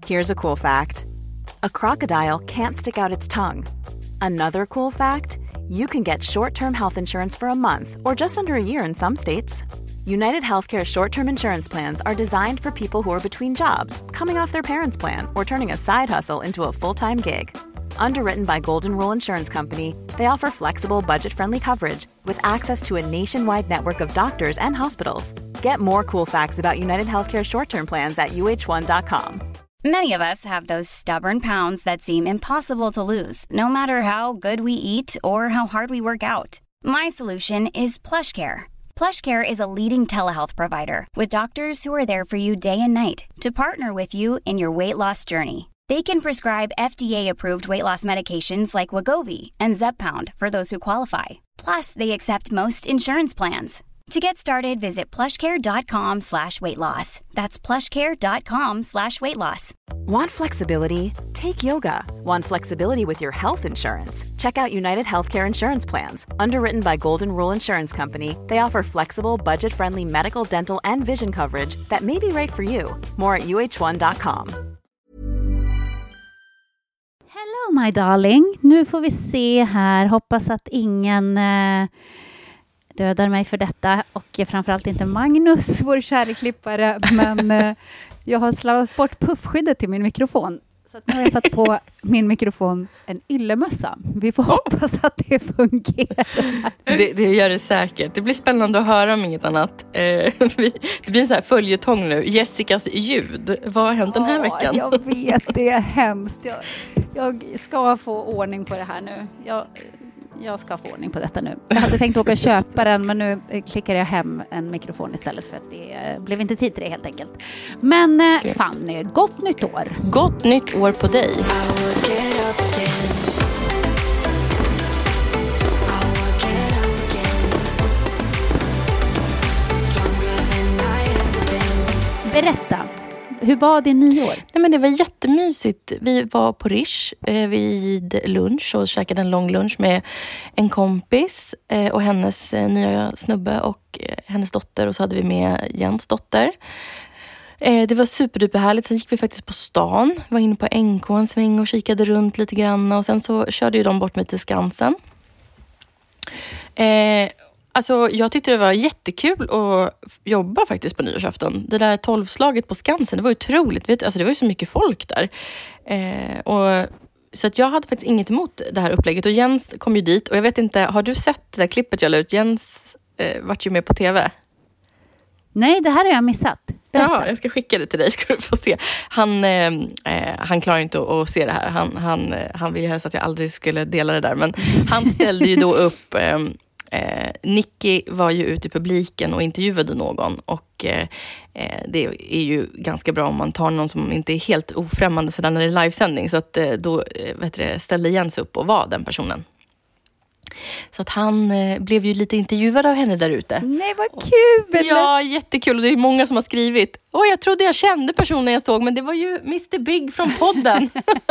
Here's a cool fact. A crocodile can't stick out its tongue. Another cool fact, you can get short-term health insurance for a month or just under a year in some states. United Healthcare short-term insurance plans are designed for people who are between jobs, coming off their parents' plan, or turning a side hustle into a full-time gig. Underwritten by Golden Rule Insurance Company, they offer flexible, budget-friendly coverage with access to a nationwide network of doctors and hospitals. Get more cool facts about United Healthcare short-term plans at uh1.com. Many of us have those stubborn pounds that seem impossible to lose, no matter how good we eat or how hard we work out. My solution is PlushCare. PlushCare is a leading telehealth provider with doctors who are there for you day and night to partner with you in your weight loss journey. They can prescribe FDA-approved weight loss medications like Wegovy and Zepbound for those who qualify. Plus, they accept most insurance plans. To get started, visit plushcare.com/weightloss. That's plushcare.com/weightloss. Want flexibility? Take yoga. Want flexibility with your health insurance? Check out United Healthcare Insurance Plans. Underwritten by Golden Rule Insurance Company, they offer flexible, budget-friendly medical, dental, and vision coverage that may be right for you. More at uh1.com. Hello my darling. Nu får vi se här. Hoppas att ingen dödar mig för detta. Och framförallt inte Magnus, vår kära klippare. Men jag har slarvat bort puffskyddet till min mikrofon. Så att nu har jag satt på min mikrofon en yllemössa. Vi får hoppas att det fungerar. Det gör det säkert. Det blir spännande att höra om inget annat. Det blir en sån här följetong nu. Jessicas ljud. Vad har hänt den här veckan? Jag vet, det är hemskt. Jag ska få ordning på det här nu. Jag ska få ordning på detta nu. Jag hade tänkt åka och köpa den, men nu klickar jag hem en mikrofon istället för att det blev inte tid till det helt enkelt. Men Fanny, gott nytt år. Gott nytt år på dig. Berätta. Hur var det nyår? Nej, men det var jättemysigt. Vi var på Rish vid lunch och käkade en lång lunch med en kompis och hennes nya snubbe och hennes dotter. Och så hade vi med Jens dotter. Det var superduperhärligt. Sen gick vi faktiskt på stan. Var inne på NK en sväng och kikade runt lite grann. Och sen så körde ju de bort mig till Skansen. Alltså jag tyckte det var jättekul att jobba faktiskt på nyårsafton. Det där 12-slaget på Skansen, det var otroligt. Alltså det var ju så mycket folk där. Så att jag hade faktiskt inget emot det här upplägget. Och Jens kom ju dit. Och jag vet inte, har du sett det där klippet jag la ut? Jens vart ju med på tv. Nej, det här har jag missat. Berätta. Ja, jag ska skicka det till dig, ska du få se. Han klarar inte att se det här. Han vill ju helst att jag aldrig skulle dela det där. Men han ställde ju då upp... Nicky var ju ute i publiken och intervjuade någon. Och det är ju ganska bra om man tar någon som inte är helt ofrämmande sedan när det är livesändning. Så att då ställde Jens upp och var den personen. Så att han blev ju lite intervjuad av henne där ute. Nej, vad kul! Ja, jättekul. Och det är många som har skrivit. Jag trodde jag kände personen jag såg, men det var ju Mr. Big från podden.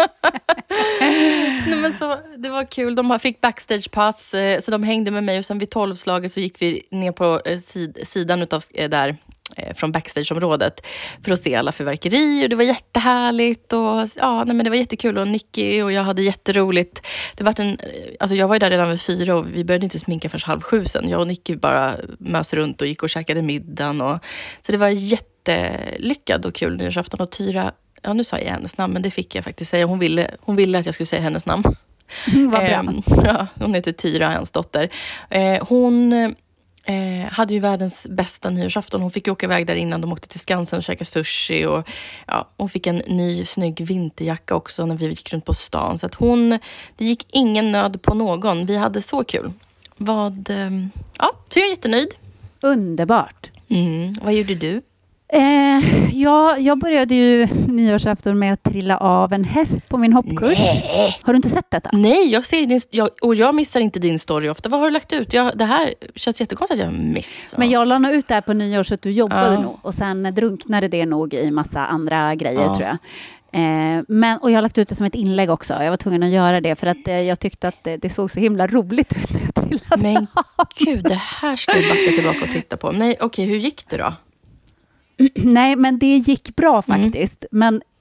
Nej, men så, det var kul. De fick backstagepass, så de hängde med mig. Och sen vid 12-slaget så gick vi ner på sidan utav där från backstageområdet för att se alla fyrverkerier. Det var jättehärligt och men det var jättekul och Nicky och jag hade jätteroligt. Alltså jag var ju där redan vid 4 och vi började inte sminka förrän 6:30 sen. Jag och Nicky bara mös runt och gick och käkade middagen så det var jättelyckad och kul nyårsafton. Och Tyra, nu sa jag hennes namn, men det fick jag faktiskt säga. Hon ville att jag skulle säga hennes namn. Vad bra. Hon heter Tyra, hans dotter. Hon hade ju världens bästa nyårsafton. Hon fick ju åka iväg där innan de åkte till Skansen och käka sushi. Och hon fick en ny snygg vinterjacka också när vi gick runt på stan. Så att det gick ingen nöd på någon. Vi hade så kul. Så jag är jättenöjd. Underbart. Vad gjorde du? Jag började ju nyårsafton med att trilla av en häst på min hoppkurs. Nej. Har du inte sett detta? Nej, jag ser jag missar inte din story ofta. Vad har du lagt ut? Det här känns jättekonstigt att jag missar. Men jag la nog ut det här på nyår så att du jobbade nog. Och sen drunknade det nog i massa andra grejer tror jag. Och jag har lagt ut det som ett inlägg också. Jag var tvungen att göra det för att jag tyckte att det såg så himla roligt ut när jag trillade. Men gud, det här ska vi backa tillbaka och titta på. Nej, okej, hur gick det då? Nej, men det gick bra faktiskt. Men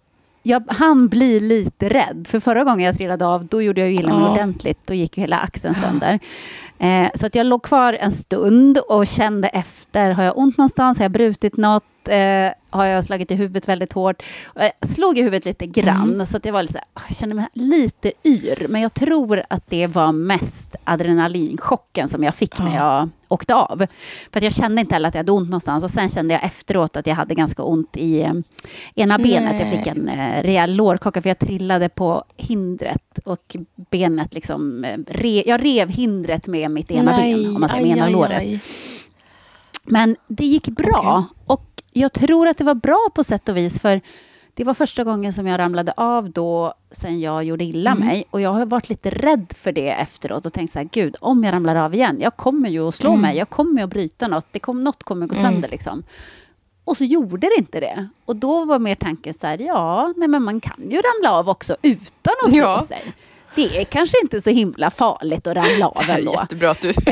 han blir lite rädd. För förra gången jag trillade av, då gjorde jag ju illa mig ordentligt. Då gick ju hela axeln sönder. Så att jag låg kvar en stund och kände efter. Har jag ont någonstans? Har jag brutit något? Har jag slagit i huvudet väldigt hårt? Jag slog i huvudet lite grann. Så att jag var lite så här, jag kände mig lite yr. Men jag tror att det var mest adrenalinchocken som jag fick när jag åkte av. För att jag kände inte heller att jag hade ont någonstans. Och sen kände jag efteråt att jag hade ganska ont i ena benet. Jag fick en rejäl lårkaka för jag trillade på hindret. Och benet liksom... jag rev hindret med mitt ena ben, om man säger, med ena låret. Men det gick bra. Och jag tror att det var bra på sätt och vis, för det var första gången som jag ramlade av då sen jag gjorde illa mig. Och jag har varit lite rädd för det efteråt och tänkt så här, gud, om jag ramlar av igen, jag kommer ju att slå mig, jag kommer ju att bryta något, något kommer att gå sönder liksom. Och så gjorde det inte det. Och då var mer tanken så här, men man kan ju ramla av också utan att slå sig. Det är kanske inte så himla farligt att ramla av ändå. Jättebra att du...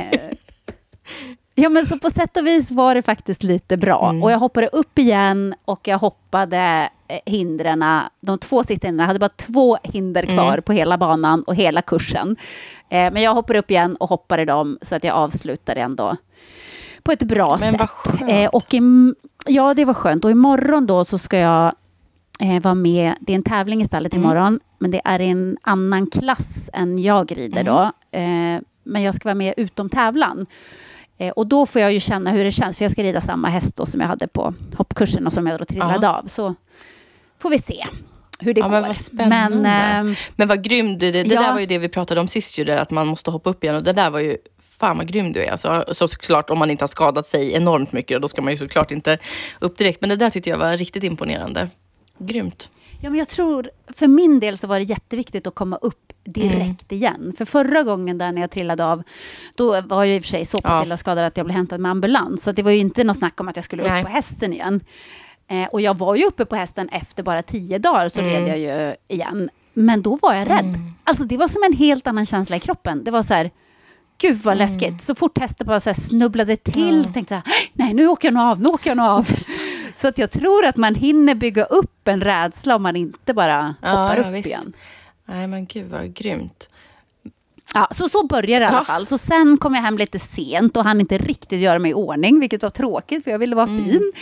Ja, men så på sätt och vis var det faktiskt lite bra. Och jag hoppade upp igen och jag hoppade hindrena. De 2 sista hindren, jag hade bara 2 hinder kvar på hela banan och hela kursen. Men jag hoppade upp igen och hoppade dem så att jag avslutade ändå på ett bra sätt. Vad skönt. Och ja, det var skönt. Och imorgon då så ska jag vara med. Det är en tävling i stallet imorgon. Men det är en annan klass än jag rider då. Men jag ska vara med utom tävlan. Och då får jag ju känna hur det känns. För jag ska rida samma häst då som jag hade på hoppkursen och som jag då trillade av. Så får vi se hur det går. Men vad spännande. Men vad grym du. Det där var ju det vi pratade om sist ju. Där, att man måste hoppa upp igen. Och det där var ju, fan vad grym du är. Alltså, så såklart om man inte har skadat sig enormt mycket. Då ska man ju såklart inte upp direkt. Men det där tyckte jag var riktigt imponerande. Grymt. Ja, men jag tror, för min del så var det jätteviktigt att komma upp direkt igen. För förra gången där när jag trillade av, då var jag i och för sig så pass illa skadad att jag blev hämtad med ambulans. Så det var ju inte något snack om att jag skulle upp på hästen igen. Och jag var ju uppe på hästen efter bara 10 dagar så red jag ju igen. Men då var jag rädd. Alltså det var som en helt annan känsla i kroppen. Det var så här, gud vad läskigt. Så fort hästen bara så här snubblade till tänkte jag, nej nu åker jag nog av. Så att jag tror att man hinner bygga upp en rädsla om man inte bara hoppar upp igen. Nej men gud vad grymt. Ja, så börjar det i alla fall. Så sen kom jag hem lite sent och hann inte riktigt göra mig i ordning, vilket var tråkigt för jag ville vara fin.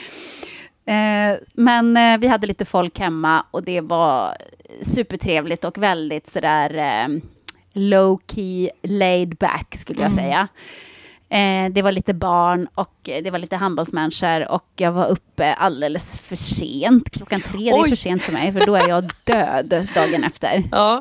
Men vi hade lite folk hemma och det var supertrevligt och väldigt sådär low key, laid back skulle jag säga. Det var lite barn och det var lite handbollsmänniskor och jag var uppe alldeles för sent. 3:00, det är för sent för mig för då är jag död dagen efter. Ja.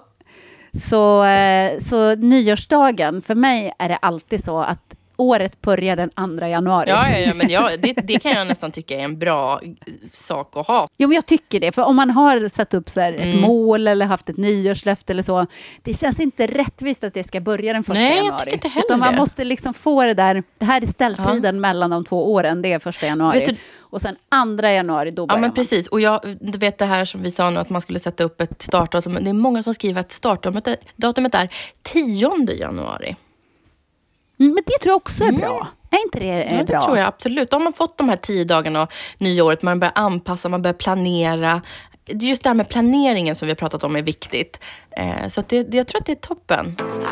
Så nyårsdagen, för mig är det alltid så att året börjar den 2 januari. Ja, men det kan jag nästan tycka är en bra sak att ha. Jo, men jag tycker det. För om man har satt upp så här ett mål eller haft ett nyårslöfte eller så, det känns inte rättvist att det ska börja den 1 januari. Nej, jag tycker inte heller utan man det. måste liksom få det där, det här är ställtiden mellan de 2 åren, det är 1 januari. Och sen 2 januari, då börjar man. Precis. Och jag vet det här som vi sa nu, att man skulle sätta upp ett startdatum. Det är många som skriver att startdatumet är 10 januari. Men det tror jag också är bra. Är inte det bra? Det tror jag absolut. Om man fått de här 10 dagarna nyåret, man börjar anpassa, man börjar planera. Det är just det här med planeringen som vi har pratat om är viktigt. Så att jag tror att det är toppen.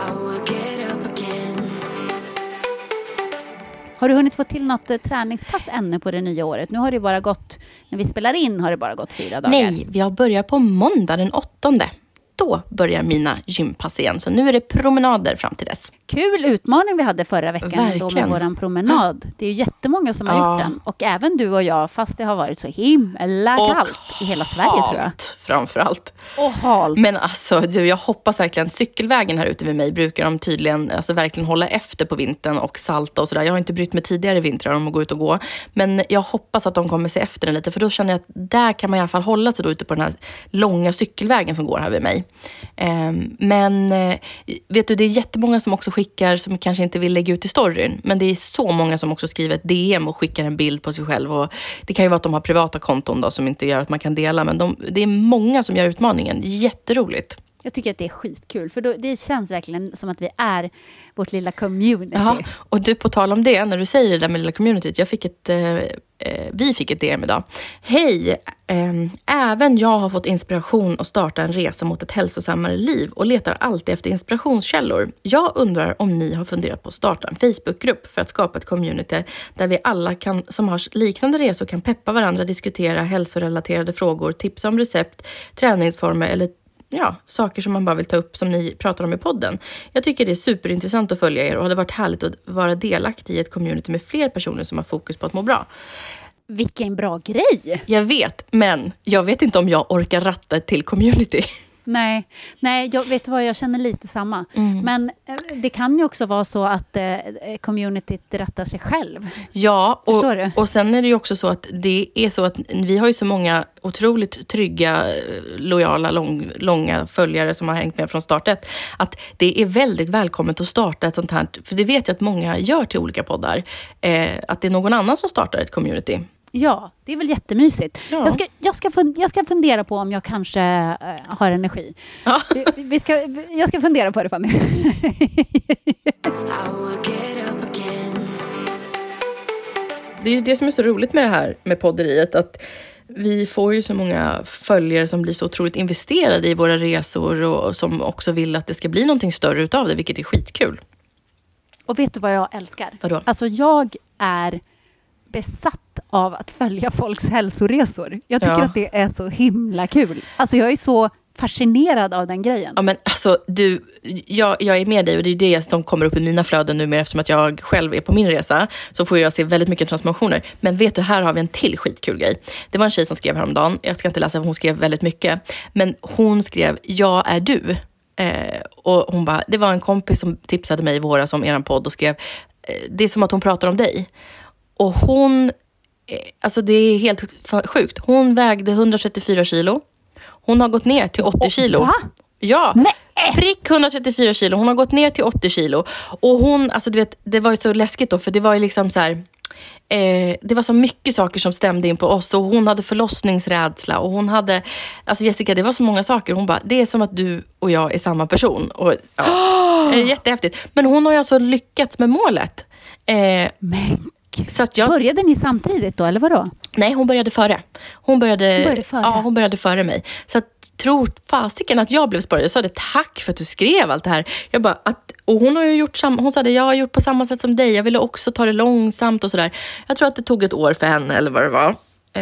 Har du hunnit få till något träningspass ännu på det nya året? Nu har det bara gått, när vi spelar in har det bara gått 4 dagar. Nej, vi har börjat på måndag den 8:e. Då börjar mina gympass igen. Så nu är det promenader fram till dess. Kul utmaning vi hade förra veckan då med våran promenad. Det är ju jättemånga som har gjort den. Och även du och jag, fast det har varit så himla kallt i hela Sverige tror jag. Framförallt. Och halt. Men alltså, jag hoppas verkligen, cykelvägen här ute vid mig brukar de tydligen verkligen hålla efter på vintern och salta och sådär. Jag har inte brytt mig tidigare vintrar om att gå ut och gå. Men jag hoppas att de kommer se efter den lite. För då känner jag att där kan man i alla fall hålla sig då ute på den här långa cykelvägen som går här vid mig. Men vet du, det är jättemånga som också skickar som kanske inte vill lägga ut i storyn, men det är så många som också skriver ett DM och skickar en bild på sig själv, och det kan ju vara att de har privata konton då som inte gör att man kan dela, men det är många som gör utmaningen. Jätteroligt. Jag tycker att det är skitkul. För det känns verkligen som att vi är vårt lilla community. Ja, och du, på tal om det, när du säger det där med lilla communityt. Vi fick ett DM idag. Hej, även jag har fått inspiration att starta en resa mot ett hälsosammare liv och letar alltid efter inspirationskällor. Jag undrar om ni har funderat på att starta en Facebookgrupp för att skapa ett community där vi alla som har liknande resor kan peppa varandra, diskutera hälsorelaterade frågor, tipsa om recept, träningsformer eller saker som man bara vill ta upp som ni pratar om i podden. Jag tycker det är superintressant att följa er och det har varit härligt att vara delaktig i ett community med fler personer som har fokus på att må bra. Vilken bra grej! Jag vet, men jag vet inte om jag orkar ratta ett till community. Nej, jag vet vad, jag känner lite samma. Men det kan ju också vara så att communityt rättar sig själv. Ja, Förstår du? Och sen är det ju också så att det är så att vi har ju så många otroligt trygga, lojala, långa följare som har hängt med från startet. Att det är väldigt välkommet att starta ett sånt här, för det vet jag att många gör till olika poddar. Att det är någon annan som startar ett community. Ja, det är väl jättemysigt. Ja. Jag ska fundera på om jag kanske har energi. Ja. Jag ska fundera på det, Fanny. Det är ju det som är så roligt med det här med podderiet, att vi får ju så många följare som blir så otroligt investerade i våra resor och som också vill att det ska bli någonting större utav det, vilket är skitkul. Och vet du vad jag älskar? Vadå? Alltså jag är besatt av att följa folks hälsoresor. Jag tycker att det är så himla kul. Alltså jag är så fascinerad av den grejen. Ja, men alltså jag är med dig och det är det som kommer upp i mina flöden nu, eftersom att jag själv är på min resa, så får jag se väldigt mycket transformationer. Men vet du, här har vi en till skitkul grej. Det var en tjej som skrev häromdagen. Jag ska inte läsa, hon skrev väldigt mycket. Men hon skrev, jag är du. Och hon bara, det var en kompis som tipsade mig i våras om eran podd och skrev, det är som att hon pratar om dig. Och hon, alltså det är helt sjukt. Hon vägde 134 kilo. Hon har gått ner till 80 kilo. Va? Ja, prick 134 kilo. Hon har gått ner till 80 kilo. Och hon, alltså du vet, det var ju så läskigt då. För det var ju liksom så här, det var så mycket saker som stämde in på oss. Och hon hade förlossningsrädsla. Och hon hade, alltså Jessica, det var så många saker. Hon bara, det är som att du och jag är samma person. Och det är jättehäftigt. Men hon har ju alltså lyckats med målet. Men så att började ni samtidigt då, eller vadå? Nej, hon började före. Hon började före? Ja, hon började före mig. Så att, tror fasiken att jag blev spårad. Jag sa det, tack för att du skrev allt det här. Jag bara, och hon har ju gjort hon sa det, jag har gjort på samma sätt som dig. Jag ville också ta det långsamt och sådär. Jag tror att det tog ett år för henne eller vad det var.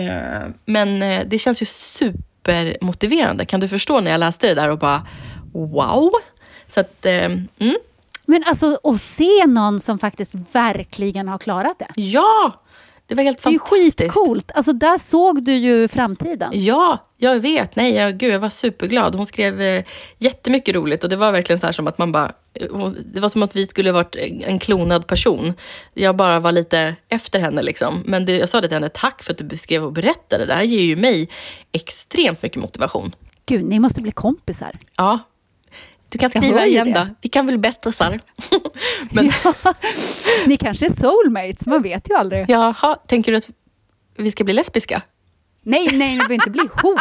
Men det känns ju supermotiverande. Kan du förstå när jag läste det där och bara, wow. Så att, Men alltså, att se någon som faktiskt verkligen har klarat det. Ja, det var helt fantastiskt. Det är skitcoolt. Alltså där såg du ju framtiden. Ja, jag vet. Nej, jag var superglad. Hon skrev jättemycket roligt. Och det var verkligen så här som att man bara... Det var som att vi skulle varit en klonad person. Jag bara var lite efter henne liksom. Men jag sa det till henne, tack för att du beskrev och berättade. Det här ger ju mig extremt mycket motivation. Gud, ni måste bli kompisar. Ja. Du kan skriva igen då. Vi kan väl bästisar. Men... Ja, ni kanske är soulmates, man vet ju aldrig. Jaha, tänker du att vi ska bli lesbiska? Nej, ni behöver inte bli ihop.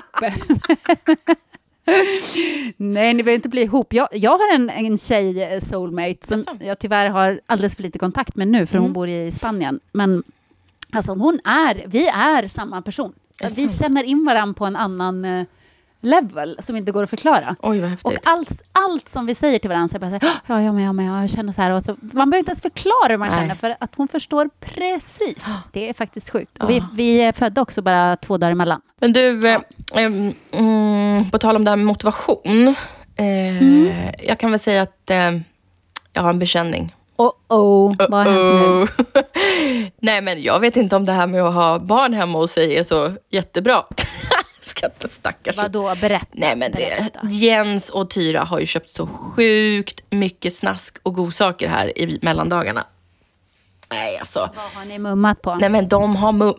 Nej, ni behöver inte bli ihop. Jag har en tjej soulmate som jag tyvärr har alldeles för lite kontakt med nu, för hon bor i Spanien. Men alltså vi är samma person. Vi känner in varandra på en annan level som inte går att förklara. Oj, vad häftigt. Och allt som vi säger till varandra så bara säger, jag känner så här. Och så, man behöver inte ens förklara hur man känner, för att hon förstår precis. Det är faktiskt sjukt. Och vi är födda också bara 2 dagar emellan. Men du, på tal om det här med motivation. Jag kan väl säga att jag har en bekänning. Vad har hänt nu? Nej, men jag vet inte om det här med att ha barn hemma hos sig är så jättebra. Stackars. Vadå? Berätta. Nej, men Jens och Tyra har ju köpt så sjukt mycket snask och godsaker här i mellandagarna. Nej, alltså. Vad har ni mummat på? Nej, men de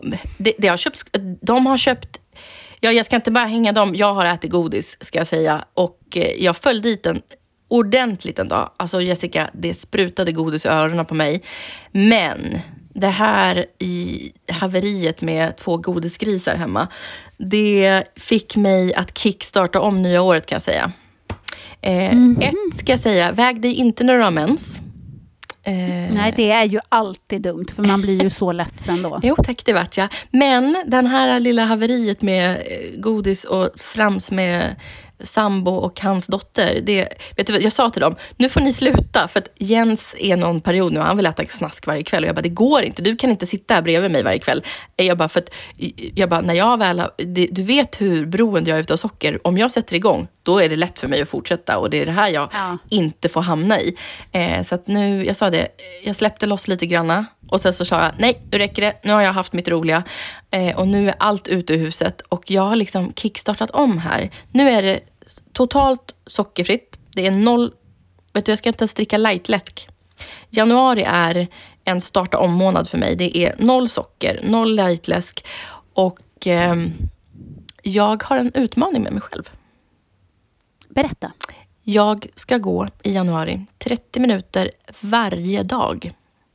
har köpt. Jag ska inte bara hänga dem. Jag har ätit godis, ska jag säga. Och jag föll dit ordentligt en dag. Alltså Jessica, det sprutade godis i öronen på mig. Men det här i haveriet med 2 godisgrisar hemma, det fick mig att kickstarta om nya året, kan jag säga. Ett ska jag säga, väg dig inte när du har mens. Nej, det är ju alltid dumt, för man blir ju så ledsen då. Jo, tack, det vart jag. Men den här lilla haveriet med godis och frams med sambo och hans dotter, vet du vad, jag sa till dem, nu får ni sluta, för att Jens är någon period nu, han vill äta snask varje kväll, och jag bara, det går inte, du kan inte sitta här bredvid mig varje kväll. Jag bara, när jag väl du vet hur beroende jag är utav socker, om jag sätter igång, då är det lätt för mig att fortsätta, och det är det här jag inte får hamna i. Så att nu, jag sa det, jag släppte loss lite granna, och sen så sa jag, nej, nu räcker det, nu har jag haft mitt roliga, och nu är allt ute ur huset, och jag har liksom kickstartat om här. Nu är det totalt sockerfritt. Det är 0, vet du, jag ska inte ens dricka lightläsk. Januari är en starta om månad för mig. Det är 0 socker, 0 lightläsk, och jag har en utmaning med mig själv. Berätta. Jag ska gå i januari 30 minuter varje dag.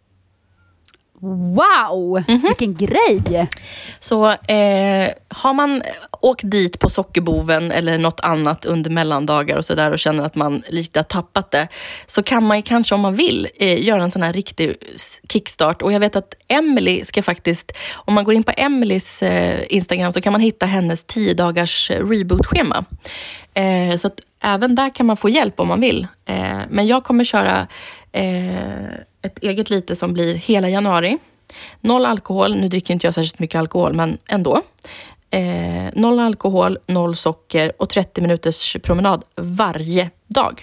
Wow, vilken grej! Så har man åkt dit på sockerboven eller något annat under mellandagar och sådär och känner att man lite har tappat det, så kan man ju kanske, om man vill, göra en sån här riktig kickstart. Och jag vet att Emily ska faktiskt, om man går in på Emilys Instagram, så kan man hitta hennes 10 dagars reboot-schema. Så att även där kan man få hjälp om man vill. Men jag kommer köra ett eget lite som blir hela januari. 0 alkohol, nu dricker inte jag särskilt mycket alkohol, men ändå. 0 alkohol, 0 socker och 30 minuters promenad varje dag.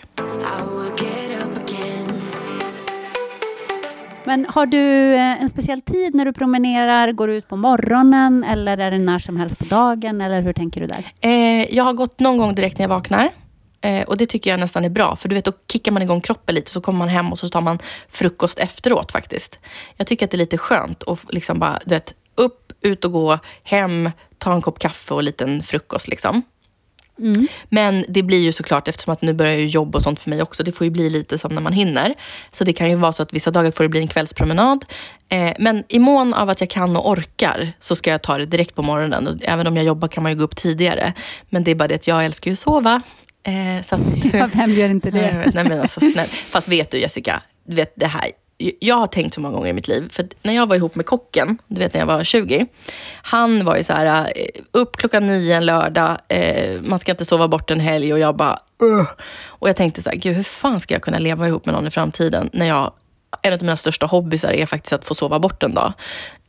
Men har du en speciell tid när du promenerar? Går du ut på morgonen, eller är det när som helst på dagen, eller hur tänker du där? Jag har gått någon gång direkt när jag vaknar. Och det tycker jag nästan är bra. För du vet, då kickar man igång kroppen lite. Så kommer man hem och så tar man frukost efteråt faktiskt. Jag tycker att det är lite skönt. Och liksom bara, du vet, upp, ut och gå, hem, ta en kopp kaffe och en liten frukost liksom. Mm. Men det blir ju såklart, eftersom att nu börjar ju jobb och sånt för mig också. Det får ju bli lite som när man hinner. Så det kan ju vara så att vissa dagar får det bli en kvällspromenad. Men i mån av att jag kan och orkar, så ska jag ta det direkt på morgonen. Och även om jag jobbar kan man ju gå upp tidigare. Men det är bara det att jag älskar ju att sova. Så att, ja, vem gör inte det? Nej, men alltså, snäll. Fast vet du, Jessica, du vet det här. Jag har tänkt så många gånger i mitt liv. För när jag var ihop med kocken, du vet när jag var 20. Han var ju så här, upp 9:00 en lördag. Man ska inte sova bort en helg. Och jag bara, Och jag tänkte så här, gud, hur fan ska jag kunna leva ihop med någon i framtiden? När en av mina största hobbysar är faktiskt att få sova bort en dag.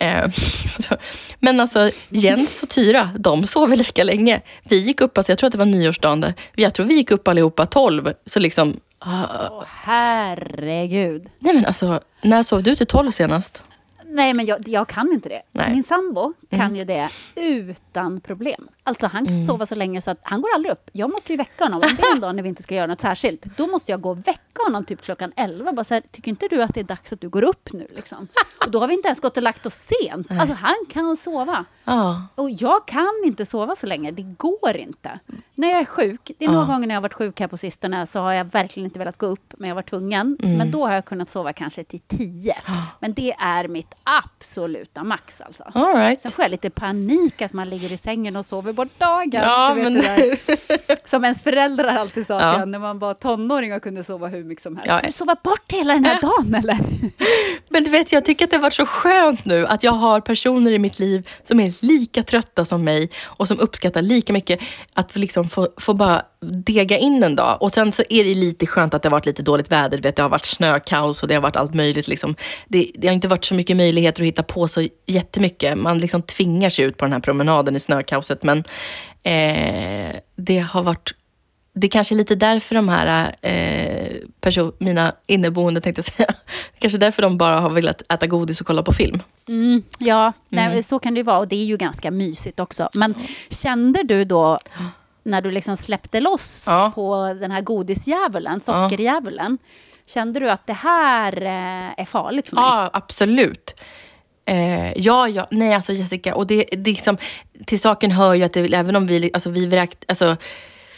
Men alltså, Jens och Tyra, de sover lika länge. Vi gick upp, alltså, jag tror att det var nyårsdagen där. Jag tror vi gick upp allihopa 12. Så liksom... herregud. Nej, men alltså, när sov du till 12 senast? Nej, men jag kan inte det. Nej. Min sambo kan ju det utan problem. Alltså han kan sova så länge så att han går aldrig upp. Jag måste ju väcka honom. Om det är en dag när vi inte ska göra något särskilt, då måste jag gå och väcka honom typ 11:00. Bara så här, tycker inte du att det är dags att du går upp nu? Liksom? Och då har vi inte ens gått och lagt oss sent. Alltså han kan sova. Och jag kan inte sova så länge. Det går inte. När jag är sjuk, det är några gånger när jag har varit sjuk här på sistone, så har jag verkligen inte velat gå upp, men jag var tvungen. Men då har jag kunnat sova kanske till 10. Men det är mitt absoluta max alltså. All right. Sen får jag lite panik att man ligger i sängen och sover bort dagen. Ja, du vet men... det där. Som ens föräldrar alltid sa när man var tonåring och kunde sova hur mycket som helst. Ska du sova bort hela den här dagen eller? Men du vet, jag tycker att det har varit så skönt nu att jag har personer i mitt liv som är lika trötta som mig och som uppskattar lika mycket att liksom få bara dega in en dag. Och sen så är det lite skönt att det har varit lite dåligt väder. Det har varit snökaos och det har varit allt möjligt. Liksom. Det har inte varit så mycket möjligheter att hitta på så jättemycket. Man liksom tvingar sig ut på den här promenaden i snökaoset. Men det har varit... Det är kanske lite därför de här mina inneboende, tänkte jag säga. Kanske därför de bara har velat äta godis och kolla på film. Nej, så kan det ju vara. Och det är ju ganska mysigt också. Men kände du då, när du liksom släppte loss på den här godisdjävulen, sockerdjävulen, kände du att det här är farligt för mig? Ja, absolut. Nej, alltså Jessica, och det liksom, till saken hör ju att det, även om vi vräkt, alltså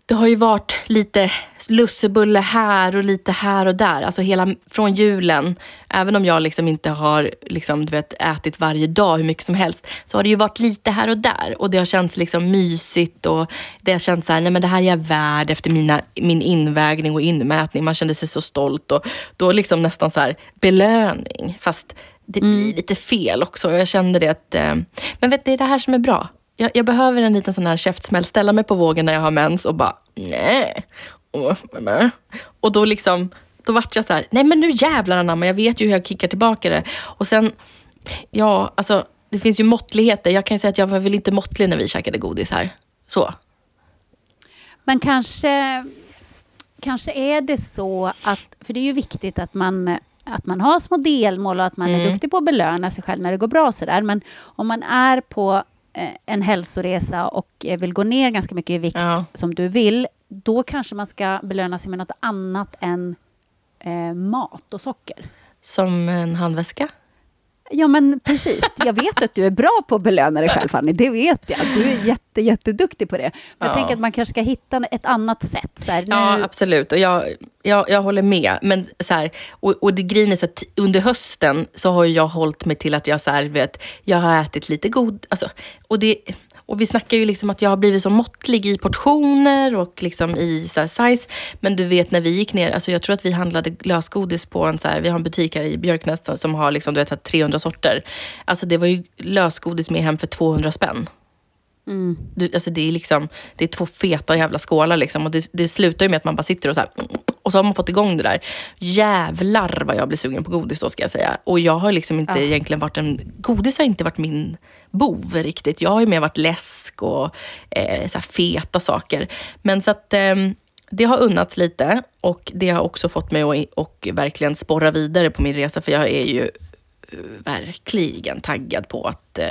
det har ju varit lite lussebulle här och lite här och där. Alltså hela från julen. Även om jag liksom inte har liksom, du vet, ätit varje dag hur mycket som helst. Så har det ju varit lite här och där. Och det har känts liksom mysigt. Och det har känts så här, nej men det här är jag värd efter min invägning och inmätning. Man kände sig så stolt. Och då liksom nästan så här belöning. Fast det blir lite fel också. Jag kände det att, men vet du, det är det här som är bra. Jag behöver en liten sån här käftsmäll. Ställa mig på vågen när jag har mens och bara, nej. Och då liksom, då vart jag så här, nej men nu jävlar anamma, jag vet ju hur jag kickar tillbaka det. Och sen, ja, alltså det finns ju måttligheter. Jag kan ju säga att jag var väl inte måttlig när vi käkade godis här. Så. Men kanske är det så att, för det är ju viktigt att man har små delmål och att man är duktig på att belöna sig själv när det går bra sådär. Men om man är på en hälsoresa och vill gå ner ganska mycket i vikt som du vill, då kanske man ska belöna sig med något annat än mat och socker. Som en handväska? Ja, men precis. Jag vet att du är bra på att belöna dig själv, Fanny. Det vet jag. Du är jätteduktig på det. Men jag tänker att man kanske ska hitta ett annat sätt. Så här, nu... Ja, absolut. Och jag håller med. Men så här, och det grejen är så att under hösten så har jag hållit mig till att jag så här, vet, jag har ätit lite god... Alltså, och vi snackar ju liksom att jag har blivit så måttlig i portioner och liksom i så här size. Men du vet när vi gick ner, alltså jag tror att vi handlade lösgodis på en så här, vi har en butik här i Björknäs som har liksom, du vet, så här 300 sorter. Alltså det var ju lösgodis med hem för 200 spänn. Alltså det är liksom, det är 2 feta jävla skålar liksom. Och det slutar ju med att man bara sitter och så här, och så har man fått igång det där. Jävlar vad jag blir sugen på godis då, ska jag säga. Och jag har liksom inte egentligen varit godis har inte varit min bov riktigt. Jag har ju mer varit läsk och så här feta saker. Men så att det har unnats lite. Och det har också fått mig att verkligen sporra vidare på min resa. För jag är ju verkligen taggad på att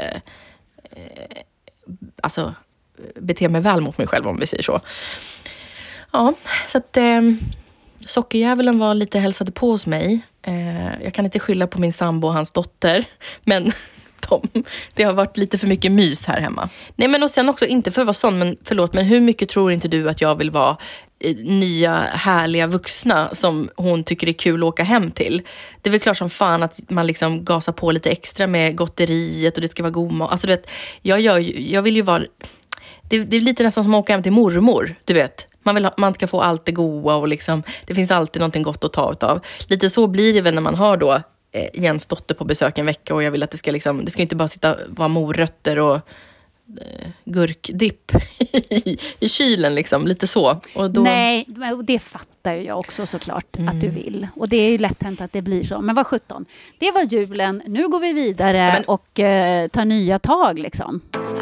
alltså bete mig väl mot mig själv, om vi säger så. Ja, så att sockerjävulen var lite hälsade på hos mig. Jag kan inte skylla på min sambo och hans dotter, men det har varit lite för mycket mys här hemma. Nej, men och sen också, inte för att vara sån, men förlåt, men hur mycket tror inte du att jag vill vara nya härliga vuxna som hon tycker är kul att åka hem till? Det är väl klart som fan att man liksom gasar på lite extra med gotteriet och det ska vara god mat. Alltså du vet, jag vill ju vara... Det är lite nästan som att åka hem till mormor, du vet. Man ska få allt det goda och liksom, det finns alltid någonting gott att ta utav. Lite så blir det väl när man har då Jens dotter på besök en vecka och jag vill att det ska liksom, det ska inte bara vara morötter och gurkdipp i kylen liksom, lite så. Och då... Nej, det fattar jag också såklart att du vill. Och det är ju lätt hänt att det blir så. Men vad 17. Det var julen, nu går vi vidare och tar nya tag liksom.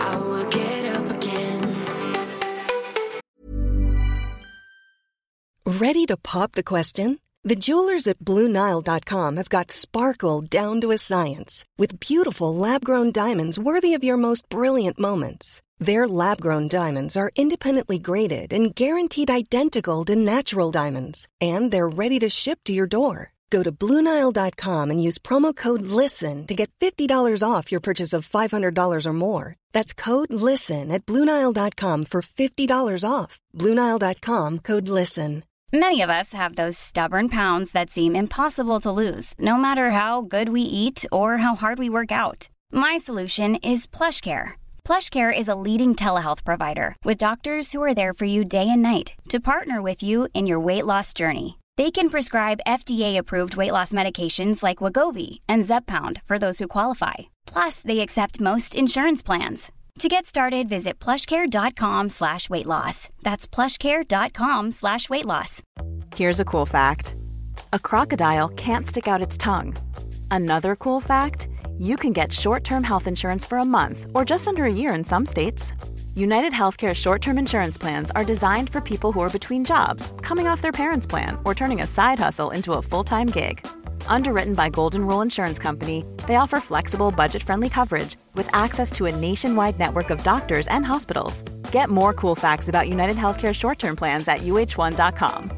Ready to pop the question? The jewelers at BlueNile.com have got sparkle down to a science with beautiful lab-grown diamonds worthy of your most brilliant moments. Their lab-grown diamonds are independently graded and guaranteed identical to natural diamonds, and they're ready to ship to your door. Go to BlueNile.com and use promo code LISTEN to get $50 off your purchase of $500 or more. That's code LISTEN at BlueNile.com for $50 off. BlueNile.com, code LISTEN. Many of us have those stubborn pounds that seem impossible to lose, no matter how good we eat or how hard we work out. My solution is PlushCare. PlushCare is a leading telehealth provider with doctors who are there for you day and night to partner with you in your weight loss journey. They can prescribe FDA-approved weight loss medications like Wegovy and Zepbound for those who qualify. Plus, they accept most insurance plans. To get started, visit plushcare.com/weightloss. That's plushcare.com/weightloss. Here's a cool fact. A crocodile can't stick out its tongue. Another cool fact, you can get short-term health insurance for a month or just under a year in some states. United Healthcare short-term insurance plans are designed for people who are between jobs, coming off their parents' plan, or turning a side hustle into a full-time gig. Underwritten by Golden Rule Insurance Company, they offer flexible, budget-friendly coverage with access to a nationwide network of doctors and hospitals. Get more cool facts about United Healthcare short-term plans at uh1.com.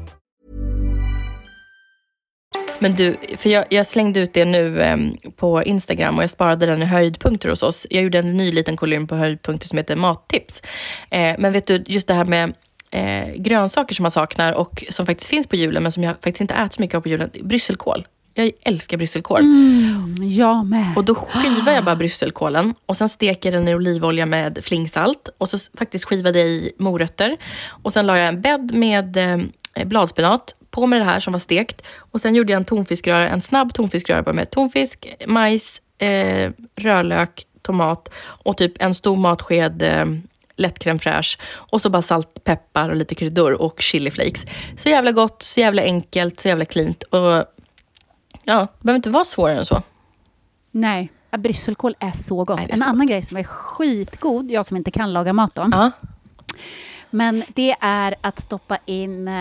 Men du, för jag slängde ut det nu på Instagram och jag sparade den i höjdpunkter hos oss. Jag gjorde en ny liten kolumn på höjdpunkter som heter mattips. Men vet du, just det här med grönsaker som man saknar och som faktiskt finns på julen men som jag faktiskt inte äter så mycket av på julen. Brysselkål. Jag älskar brysselkål. Jag med. Och då skivar jag bara brysselkålen och sen steker den i olivolja med flingsalt och så faktiskt skivade jag i morötter och sen la jag en bädd med bladspenat på med det här som var stekt och sen gjorde jag en snabb tonfiskröra med tonfisk, majs, rödlök, tomat och typ en stor matsked lätt crème fraîche och så bara salt, peppar och lite kryddor och chiliflakes. Så jävla gott, så jävla enkelt, så jävla cleant och ja, det behöver inte vara svårare än så. Nej, brysselkål är så gott. Nej, är en så annan gott. Grej som är skitgod, jag som inte kan laga mat då. Men det är att stoppa in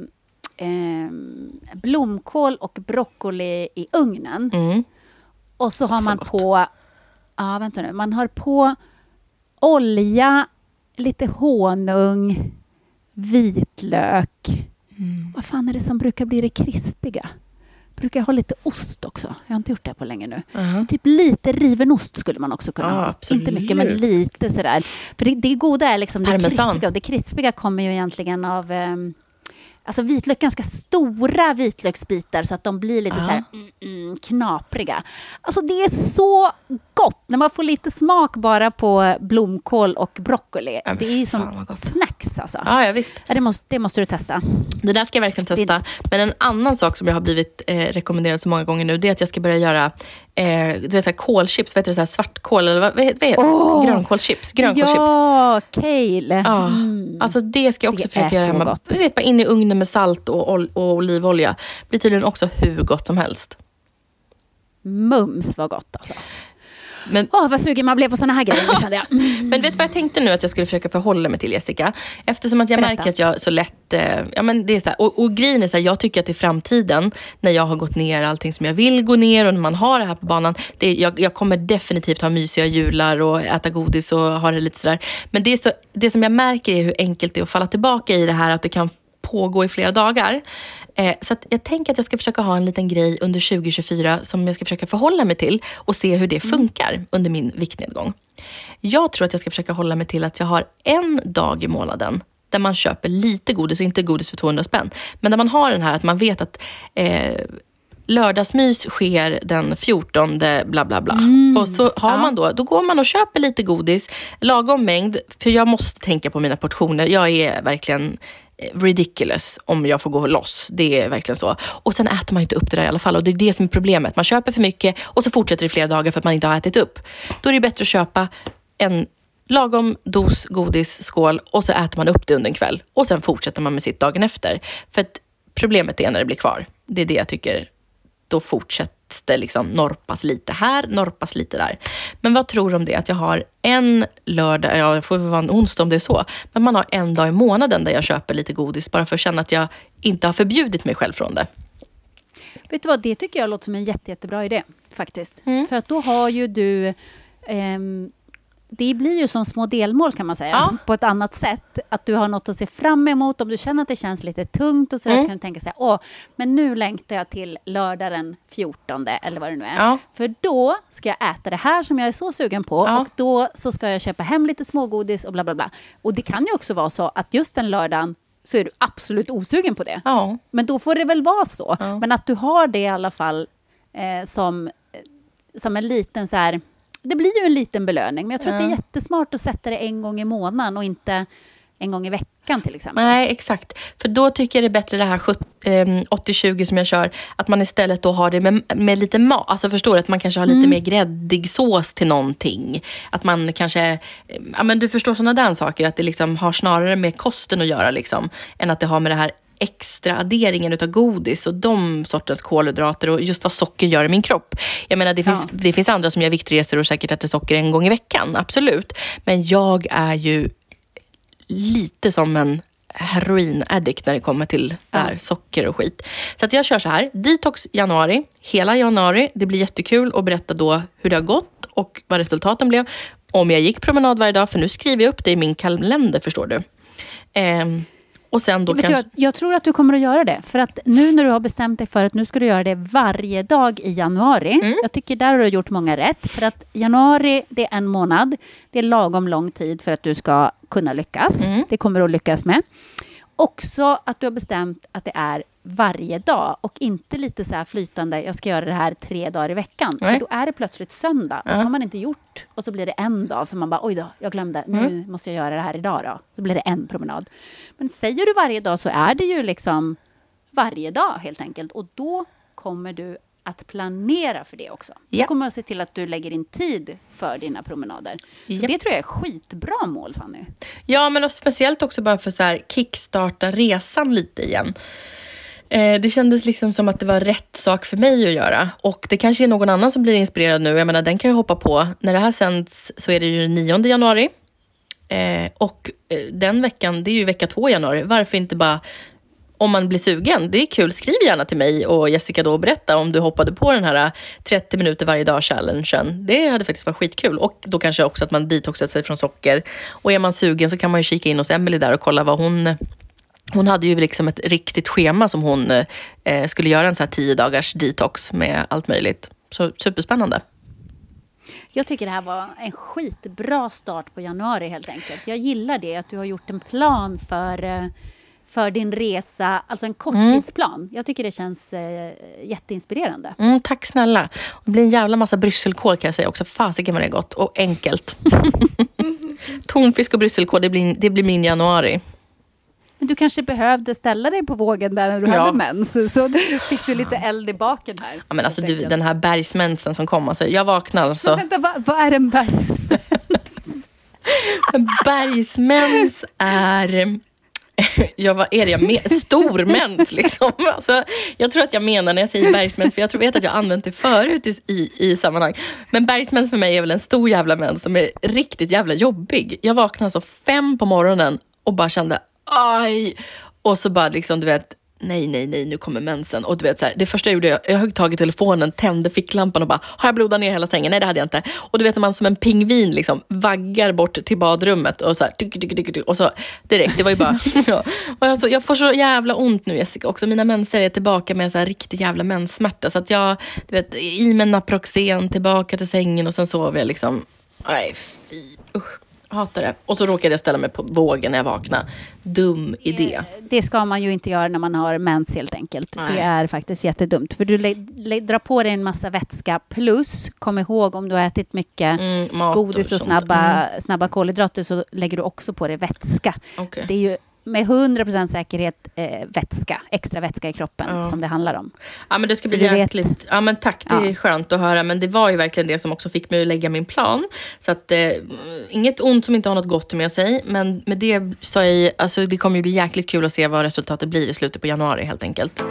blomkål och broccoli i ugnen. Och så har man på man har på olja, lite honung, vitlök. Vad fan är det som brukar bli det krispiga? Brukar jag ha lite ost också. Jag har inte gjort det på länge nu. Typ lite riven ost skulle man också kunna ha. Absolut. Inte mycket, men lite sådär. För det goda är liksom det krispiga. Och det krispiga kommer ju egentligen av alltså vitlök, ganska stora vitlöksbitar så att de blir lite så här knapriga. Alltså det är så gott när man får lite smak bara på blomkål och broccoli. Det är ju som snacks alltså. Ja, visst. Ja, det måste du testa. Det där ska jag verkligen testa. Men en annan sak som jag har blivit rekommenderad så många gånger nu, det är att jag ska börja göra du vet, så här kålchips, vet du, så här svartkål eller vad heter det? Grönkålchips. Ja, kale. Ja, alltså det ska jag också försöka göra hemma. Gott. Du vet, bara in i ugnen med salt och olivolja. Blir tydligen också hur gott som helst. Mums var gott alltså. Men, vad sugen man blev på såna här grejer, kände jag. Men vet du vad jag tänkte nu att jag skulle försöka förhålla mig till, Jessica? Eftersom att jag märker att jag så lätt men det är så här, och grejen är så här, jag tycker att i framtiden när jag har gått ner allting som jag vill gå ner och när man har det här på banan, jag kommer definitivt ha mysiga jular och äta godis och ha det lite sådär. Men det som jag märker är hur enkelt det är att falla tillbaka i det här, att det kan pågå i flera dagar. Så att jag tänker att jag ska försöka ha en liten grej under 2024 som jag ska försöka förhålla mig till och se hur det funkar under min viktnedgång. Jag tror att jag ska försöka hålla mig till att jag har en dag i månaden där man köper lite godis och inte godis för 200 spänn. Men där man har den här att man vet att lördagsmys sker den 14 bla bla bla. Och så har man då går man och köper lite godis, lagom mängd, för jag måste tänka på mina portioner. Jag är verkligen ridiculous om jag får gå loss. Det är verkligen så. Och sen äter man inte upp det där i alla fall. Och det är det som är problemet. Man köper för mycket och så fortsätter det i flera dagar för att man inte har ätit upp. Då är det bättre att köpa en lagom dos godisskål och så äter man upp det under en kväll. Och sen fortsätter man med sitt dagen efter. För att problemet är när det blir kvar. Det är det jag tycker. Då fortsätts det liksom norpas lite här, norpas lite där. Men vad tror du om det? Att jag har en lördag, ja det får vara en onsdag om det är så. Men man har en dag i månaden där jag köper lite godis bara för att känna att jag inte har förbjudit mig själv från det. Vet du vad, det tycker jag låter som en jättebra idé faktiskt. För att då har ju du det blir ju som små delmål kan man säga. På ett annat sätt. Att du har något att se fram emot. Om du känner att det känns lite tungt och så där, så kan du tänka sig, men nu längtar jag till lördag den 14 eller vad det nu är. För då ska jag äta det här som jag är så sugen på. Och då så ska jag köpa hem lite smågodis och bla bla bla. Och det kan ju också vara så att just den lördagen så är du absolut osugen på det. Men då får det väl vara så. Men att du har det i alla fall som en liten så här. Det blir ju en liten belöning, men jag tror att det är jättesmart att sätta det en gång i månaden och inte en gång i veckan till exempel. Nej, exakt. För då tycker jag det är bättre det här 80-20 som jag kör, att man istället då har det med lite mat. Alltså förstår du, att man kanske har lite mer gräddig sås till någonting. Att man kanske, men du förstår sådana där saker, att det liksom har snarare med kosten att göra liksom, än att det har med det här extra adderingen utav godis och de sortens kolhydrater och just vad socker gör i min kropp. Jag menar, det finns andra som gör viktresor och säkert äter socker en gång i veckan, absolut. Men jag är ju lite som en heroin-addict när det kommer till socker och skit. Så att jag kör så här, detox januari, hela januari. Det blir jättekul att berätta då hur det har gått och vad resultaten blev. Om jag gick promenad varje dag, för nu skriver jag upp det i min kalender, förstår du. Och sen då jag tror att du kommer att göra det. För att nu när du har bestämt dig för att nu ska du göra det varje dag i januari. Jag tycker där har du gjort många rätt. För att januari, det är 1 månad. Det är lagom lång tid för att du ska kunna lyckas. Det kommer du att lyckas med. Också att du har bestämt att det är varje dag och inte lite så här flytande, jag ska göra det här 3 dagar i veckan. Nej. För då är det plötsligt söndag och så har man inte gjort och så blir det 1 dag för man bara, oj då, jag glömde, nu måste jag göra det här idag då. Då blir det 1 promenad. Men säger du varje dag så är det ju liksom varje dag helt enkelt och då kommer du att planera för det också. Ja. Då kommer att se till att du lägger in tid för dina promenader. Så Ja. det tror jag är skitbra mål, Fanny. Ja, men och speciellt också bara för så här kickstarta resan lite igen. Det kändes liksom som att det var rätt sak för mig att göra. Och det kanske är någon annan som blir inspirerad nu. Jag menar, den kan jag hoppa på. När det här sänds så är det ju 9 januari. Och den veckan, det är ju vecka 2 januari. Varför inte bara, om man blir sugen, det är kul, skriv gärna till mig och Jessica då och berätta om du hoppade på den här 30 minuter varje dag challengen. Det hade faktiskt varit skitkul. Och då kanske också att man detoxar sig från socker. Och är man sugen så kan man ju kika in hos Emily där och kolla vad hon hade ju liksom ett riktigt schema som hon skulle göra en så här 10 dagars detox med allt möjligt. Så superspännande. Jag tycker det här var en skitbra start på januari helt enkelt. Jag gillar det, att du har gjort en plan för din resa, alltså en korttidsplan. Jag tycker det känns jätteinspirerande. Tack snälla. Det blir en jävla massa brysselkål kan jag säga också. Fasiken vad det är gott och enkelt. Tonfisk och brysselkål, det blir min januari. Men du kanske behövde ställa dig på vågen där när du hade mens. Så fick du lite eld i baken här. Ja, men alltså den här bergsmensen som kom. Alltså, jag vaknar så... Men vänta, vad är en bergsmens? En bergsmens är... Vad är det? Stor mens liksom. Alltså, jag tror att jag menar när jag säger bergsmens, för jag vet att jag använt det förut i sammanhang. Men bergsmens för mig är väl en stor jävla mens som är riktigt jävla jobbig. Jag vaknade alltså 5 på morgonen och bara kände aj. Och så bara liksom, du vet, nej, nu kommer mensen. Och du vet så här, det första jag gjorde, jag högg tag i telefonen, tände ficklampan och bara, har jag blodat ner hela sängen? Nej, det hade jag inte. Och du vet när man som en pingvin liksom vaggar bort till badrummet och så här, och så direkt, det var ju bara ja. Och alltså, jag får så jävla ont nu, Jessica, också mina menser är tillbaka med så här riktigt jävla menssmärta, så att jag, du vet, i med Naproxen tillbaka till sängen och sen sover jag liksom, nej fy, usch. Hatar det. Och så råkade jag ställa mig på vågen när jag vaknade. Dum idé. Det ska man ju inte göra när man har mens helt enkelt. Nej. Det är faktiskt jättedumt. För du drar på dig en massa vätska. Plus, kom ihåg om du har ätit mycket godis och snabba kolhydrater så lägger du också på dig vätska. Okay. Det är ju med 100% säkerhet extra vätska i kroppen som det handlar om. Ja, men det ska bli jäkligt. Ja, men tack, det är skönt att höra. Men det var ju verkligen det som också fick mig att lägga min plan. Så att inget ont som inte har något gott med sig. Men med det sa jag, alltså det kommer ju bli jäkligt kul att se vad resultatet blir i slutet på januari helt enkelt.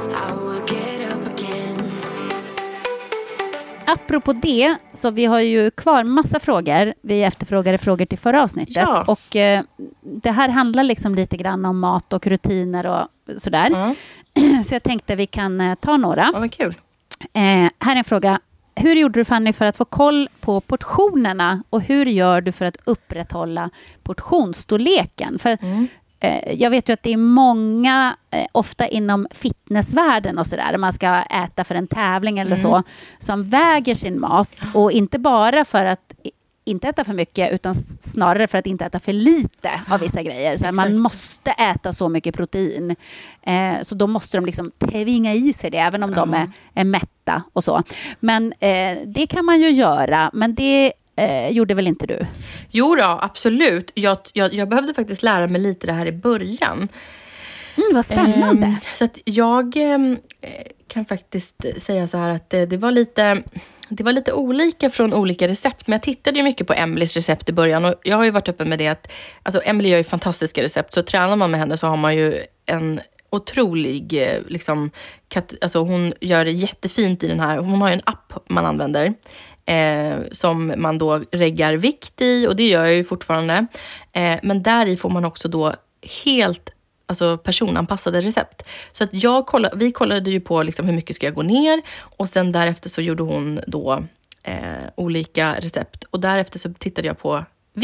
Apropå det, så vi har ju kvar massa frågor. Vi efterfrågade frågor till förra avsnittet. Ja. Och det här handlar liksom lite grann om mat och rutiner och sådär. Så jag tänkte vi kan ta några. Ja, vad kul. Här är en fråga. Hur gjorde du, Fanny, för att få koll på portionerna? Och hur gör du för att upprätthålla portionsstorleken? För jag vet ju att det är många, ofta inom fitnessvärlden och sådär, man ska äta för en tävling eller så, som väger sin mat. Och inte bara för att inte äta för mycket, utan snarare för att inte äta för lite av vissa grejer. Så här, man måste äta så mycket protein. Så då måste de liksom tvinga i sig det, även om de är mätta och så. Men det kan man ju göra, men det gjorde väl inte du? Jo då, absolut. Jag behövde faktiskt lära mig lite det här i början. Vad spännande. Så att jag kan faktiskt säga så här att det var lite olika från olika recept. Men jag tittade ju mycket på Emelies recept i början. Och jag har ju varit uppe med det att alltså Emily gör ju fantastiska recept. Så tränar man med henne så har man ju en otrolig liksom, alltså hon gör det jättefint i den här. Hon har ju en app man använder. Som man då reggar vikt i, och det gör jag ju fortfarande. Men där i får man också då helt personanpassade recept. Så att vi kollade ju på liksom hur mycket ska jag gå ner, och sen därefter så gjorde hon då olika recept. Och därefter så tittade jag på vikt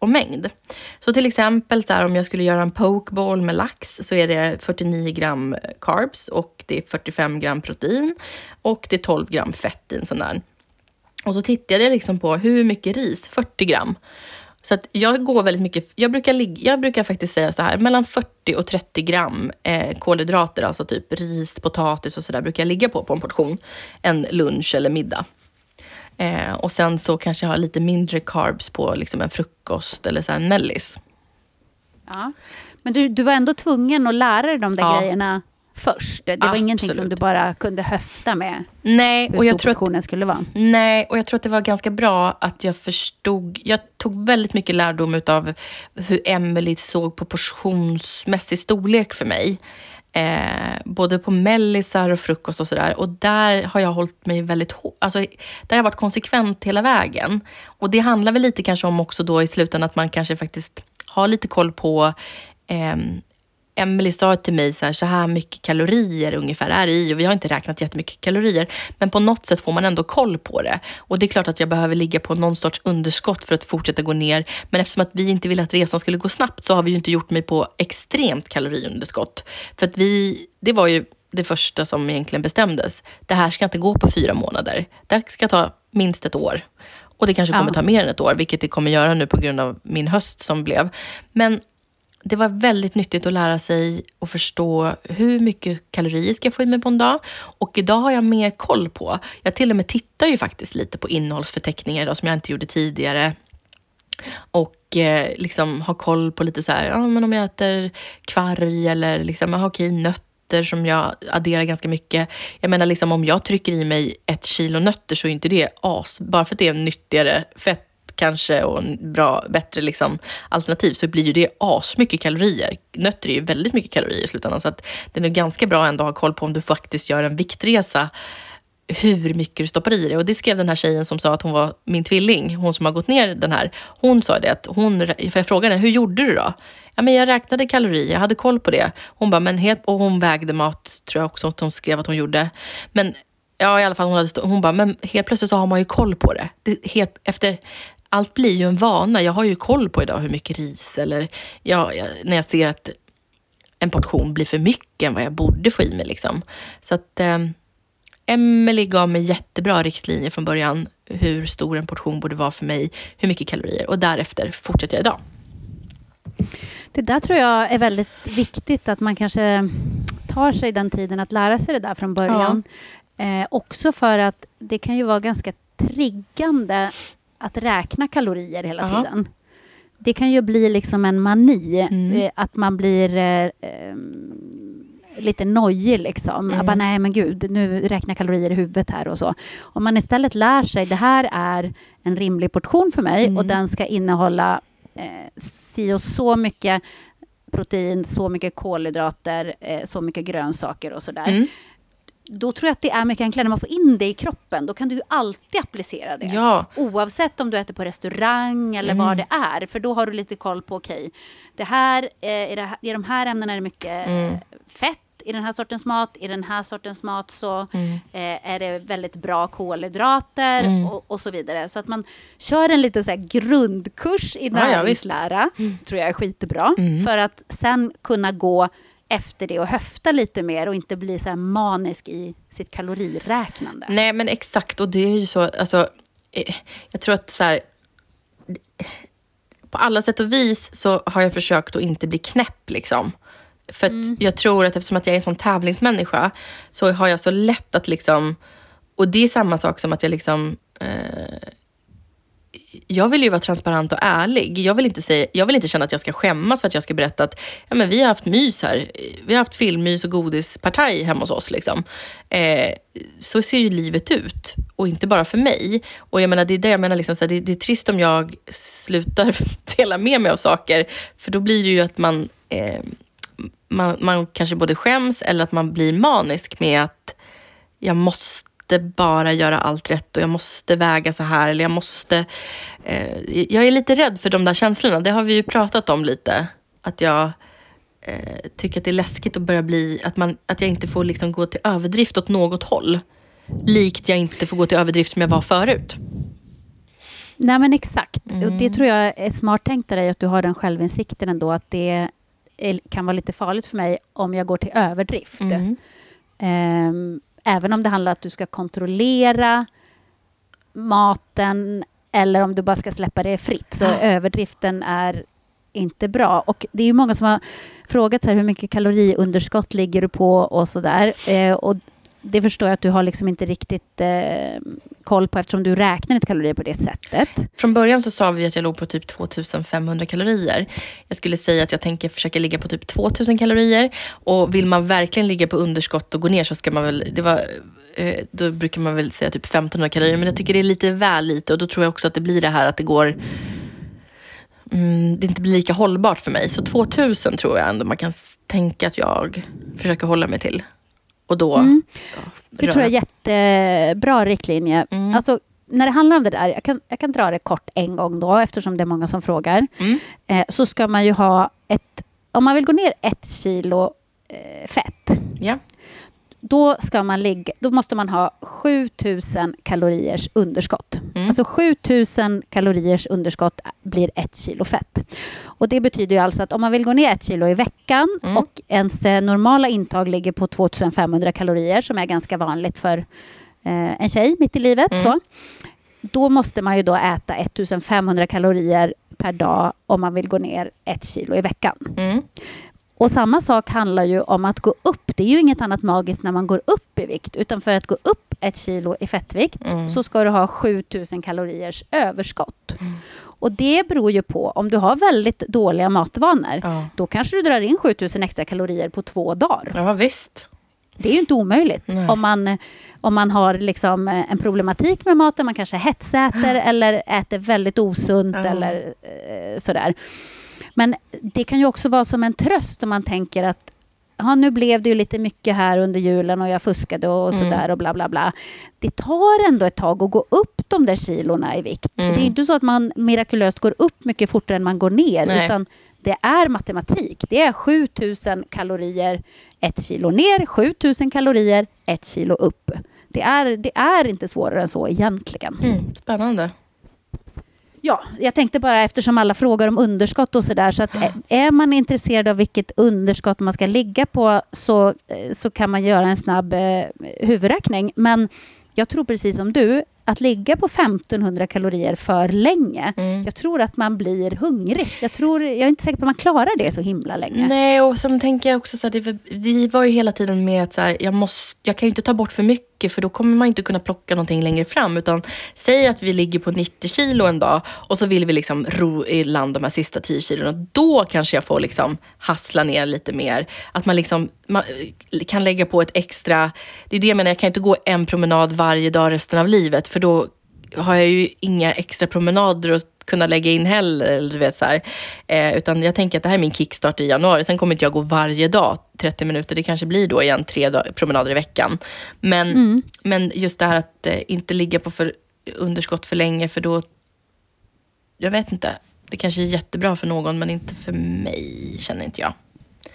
och mängd. Så till exempel där, om jag skulle göra en pokeball med lax så är det 49 gram carbs och det är 45 gram protein och det är 12 gram fett i en sån där. Och så tittade jag liksom på hur mycket ris, 40 gram. Så att jag går väldigt mycket, jag brukar faktiskt säga så här, mellan 40 och 30 gram kolhydrater, alltså typ ris, potatis och sådär, brukar jag ligga på en portion, en lunch eller middag. Och sen så kanske jag har lite mindre carbs på liksom en frukost eller så här en mellis. Ja. Men du var ändå tvungen att lära dig de där grejerna först. Det var ingenting som du bara kunde höfta med. Nej, hur stor portionen skulle vara. Nej, och jag tror att det var ganska bra att jag förstod. Jag tog väldigt mycket lärdom av hur Emily såg på portionsmässig storlek för mig. Både på mellisar och frukost och sådär. Och där har jag hållit mig väldigt alltså, där har jag varit konsekvent hela vägen. Och det handlar väl lite kanske om också då i slutändan att man kanske faktiskt har lite koll på Emily sa till mig så här mycket kalorier ungefär är i, och vi har inte räknat jättemycket kalorier, men på något sätt får man ändå koll på det. Och det är klart att jag behöver ligga på någon sorts underskott för att fortsätta gå ner, men eftersom att vi inte ville att resan skulle gå snabbt så har vi ju inte gjort mig på extremt kaloriunderskott. För att det var ju det första som egentligen bestämdes. Det här ska inte gå på 4 månader. Det ska ta minst ett år. Och det kanske kommer ta mer än ett år, vilket det kommer göra nu på grund av min höst som blev. Men det var väldigt nyttigt att lära sig och förstå hur mycket kalorier ska jag få i mig på en dag. Och idag har jag mer koll på. Jag till och med tittar ju faktiskt lite på innehållsförteckningar då, som jag inte gjorde tidigare. Och liksom har koll på lite så här, ja, men om jag äter kvarg eller liksom, okej, nötter som jag adderar ganska mycket. Jag menar liksom, om jag trycker i mig 1 kilo nötter så är inte det bara för att det är en nyttigare fett kanske och en bättre liksom alternativ, så blir ju det asmycket kalorier. Nötter är ju väldigt mycket kalorier i slutändan, så att det är nog ganska bra ändå att ha koll på om du faktiskt gör en viktresa, hur mycket du stoppar i det. Och det skrev den här tjejen som sa att hon var min tvilling, hon som har gått ner den här. Hon sa det att för jag frågade henne, hur gjorde du då? Ja, men jag räknade kalorier, jag hade koll på det. Hon bara, och hon vägde mat, tror jag också att hon skrev att hon gjorde. Men ja, i alla fall hon bara, men helt plötsligt så har man ju koll på det. Allt blir ju en vana. Jag har ju koll på idag hur mycket ris eller när jag ser att en portion blir för mycket än vad jag borde få i mig liksom. Så att Emily gav mig jättebra riktlinjer från början hur stor en portion borde vara för mig, hur mycket kalorier, och därefter fortsätter jag idag. Det där tror jag är väldigt viktigt, att man kanske tar sig den tiden att lära sig det där från början. Ja. Också för att det kan ju vara ganska triggande att räkna kalorier hela tiden. Det kan ju bli liksom en mani. Att man blir lite nojig liksom. Att bara, nej men gud, nu räknar kalorier i huvudet här och så. Om man istället lär sig, det här är en rimlig portion för mig och den ska innehålla si och så mycket protein, så mycket kolhydrater, så mycket grönsaker och sådär. Då tror jag att det är mycket enklare när man får in det i kroppen. Då kan du ju alltid applicera det. Ja. Oavsett om du äter på restaurang eller vad det är. För då har du lite koll på, det här, i de här ämnena är det mycket fett. I den här sortens mat, i den här sortens mat så är det väldigt bra kolhydrater och så vidare. Så att man kör en lite så här grundkurs i näringslära, tror jag är skitbra. För att sen kunna gå efter det och höfta lite mer och inte bli så här manisk i sitt kaloriräknande. Nej, men exakt. Och det är ju så, alltså, jag tror att så här, på alla sätt och vis så har jag försökt att inte bli knäpp liksom. För att jag tror att eftersom att jag är en sån tävlingsmänniska så har jag så lätt att liksom, och det är samma sak som att jag liksom jag vill ju vara transparent och ärlig. Jag vill inte känna att jag ska skämmas för att jag ska berätta att ja, men vi har haft mys här. Vi har haft filmmys och godispartaj hemma hos oss liksom. Så ser ju livet ut. Och inte bara för mig. Och jag menar, det är det jag menar liksom, så här, det är trist om jag slutar dela med mig av saker. För då blir det ju att man kanske både skäms eller att man blir manisk med att jag måste bara göra allt rätt och jag måste väga så här, eller jag måste jag är lite rädd för de där känslorna. Det har vi ju pratat om lite, att jag tycker att det är läskigt att börja bli att jag inte får liksom gå till överdrift åt något håll, likt jag inte får gå till överdrift som jag var förut. Nej, men exakt. Och det tror jag är smart tänkt av dig, att du har den självinsikten ändå, att det kan vara lite farligt för mig om jag går till överdrift. Även om det handlar om att du ska kontrollera maten eller om du bara ska släppa det fritt, så överdriften är inte bra. Och det är ju många som har frågat så här, hur mycket kaloriunderskott ligger du på och sådär. Och det förstår jag att du har liksom inte riktigt koll på, eftersom du räknar inte kalorier på det sättet. Från början så sa vi att jag låg på typ 2500 kalorier. Jag skulle säga att jag tänker försöka ligga på typ 2000 kalorier. Och vill man verkligen ligga på underskott och gå ner, så ska man väl... då brukar man väl säga typ 1500 kalorier. Men jag tycker det är lite väl lite. Och då tror jag också att det blir det här att det går... det inte blir lika hållbart för mig. Så 2000 tror jag ändå man kan tänka att jag försöker hålla mig till. Och då... Det tror jag är jättebra riktlinje. Alltså, när det handlar om det där, jag kan dra det kort en gång då, eftersom det är många som frågar. Så ska man ju ha om man vill gå ner 1 kilo fett. Ja. Då måste man ha 7000 kaloriers underskott. Alltså 7000 kaloriers underskott blir 1 kilo fett. Och det betyder ju alltså att om man vill gå ner 1 kilo i veckan och ens normala intag ligger på 2500 kalorier, som är ganska vanligt för en tjej mitt i livet, så då måste man ju då äta 1500 kalorier per dag om man vill gå ner 1 kilo i veckan. Och samma sak handlar ju om att gå upp. Det är ju inget annat magiskt när man går upp i vikt. Utan för att gå upp 1 kilo i fettvikt så ska du ha 7000 kaloriers överskott. Och det beror ju på, om du har väldigt dåliga matvanor, då kanske du drar in 7000 extra kalorier på 2 dagar. Ja, visst. Det är ju inte omöjligt. Om man har liksom en problematik med maten, man kanske hetsäter eller äter väldigt osunt eller sådär. Men det kan ju också vara som en tröst om man tänker att nu blev det ju lite mycket här under julen och jag fuskade och sådär och bla bla bla. Det tar ändå ett tag att gå upp de där kilorna i vikt. Det är ju inte så att man mirakulöst går upp mycket fortare än man går ner, utan det är matematik. Det är 7000 kalorier 1 kilo ner, 7000 kalorier 1 kilo upp. Det är inte svårare än så egentligen. Spännande. Ja, jag tänkte bara, eftersom alla frågar om underskott och sådär, så att är man intresserad av vilket underskott man ska ligga på, så kan man göra en snabb huvudräkning. Men jag tror precis som du, att ligga på 1500 kalorier för länge, jag tror att man blir hungrig. Jag är inte säker på att man klarar det så himla länge. Nej, och sen tänker jag också så här, vi var ju hela tiden med att så här, jag kan ju inte ta bort för mycket, för då kommer man inte kunna plocka någonting längre fram, utan säg att vi ligger på 90 kilo en dag och så vill vi liksom ro i land de här sista 10 kilorna, då kanske jag får liksom hassla ner lite mer, att man kan lägga på ett extra, det är det jag menar, jag kan inte gå en promenad varje dag resten av livet, för då har jag ju inga extra promenader att kunna lägga in heller, eller du vet så här. Utan jag tänker att det här är min kickstart i januari. Sen kommer inte jag gå varje dag 30 minuter. Det kanske blir då igen 3 promenader i veckan. Men just det här att inte ligga på underskott för länge, för då, jag vet inte. Det kanske är jättebra för någon, men inte för mig, känner inte jag.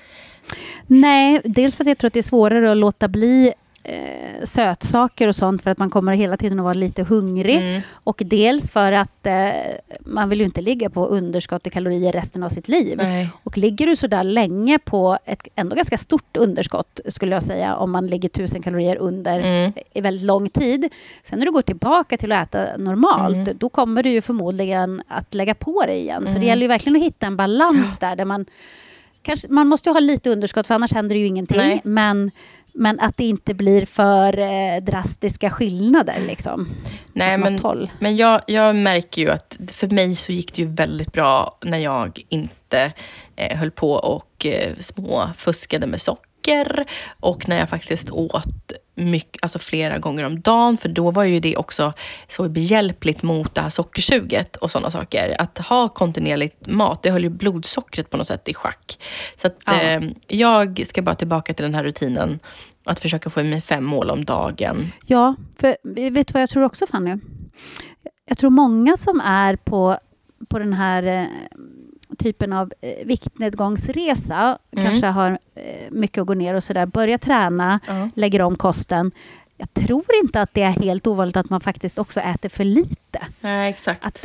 Nej, dels för att jag tror att det är svårare att låta bli sötsaker och sånt, för att man kommer hela tiden att vara lite hungrig, och dels för att man vill ju inte ligga på underskott i kalorier resten av sitt liv. Nej. Och ligger du så där länge på ett ändå ganska stort underskott, skulle jag säga, om man ligger 1000 kalorier under i väldigt lång tid, sen när du går tillbaka till att äta normalt, då kommer du ju förmodligen att lägga på dig igen. Så det gäller ju verkligen att hitta en balans där man måste ju ha lite underskott, för annars händer det ju ingenting. Men att det inte blir för drastiska skillnader liksom. Nej, men jag märker ju att för mig så gick det ju väldigt bra när jag inte höll på och fuskade med socker, och när jag faktiskt åt mycket, alltså flera gånger om dagen, för då var ju det också så behjälpligt mot det här sockersuget och sådana saker. Att ha kontinuerligt mat, det höll ju blodsockret på något sätt i schack. Så att jag ska bara tillbaka till den här rutinen att försöka få i mig 5 mål om dagen. Ja, för vet du vad jag tror också, Fanny? Jag tror många som är på den här typen av viktnedgångsresa, kanske har mycket att gå ner och sådär, börjar träna, lägger om kosten. Jag tror inte att det är helt ovanligt att man faktiskt också äter för lite. Nej, exakt.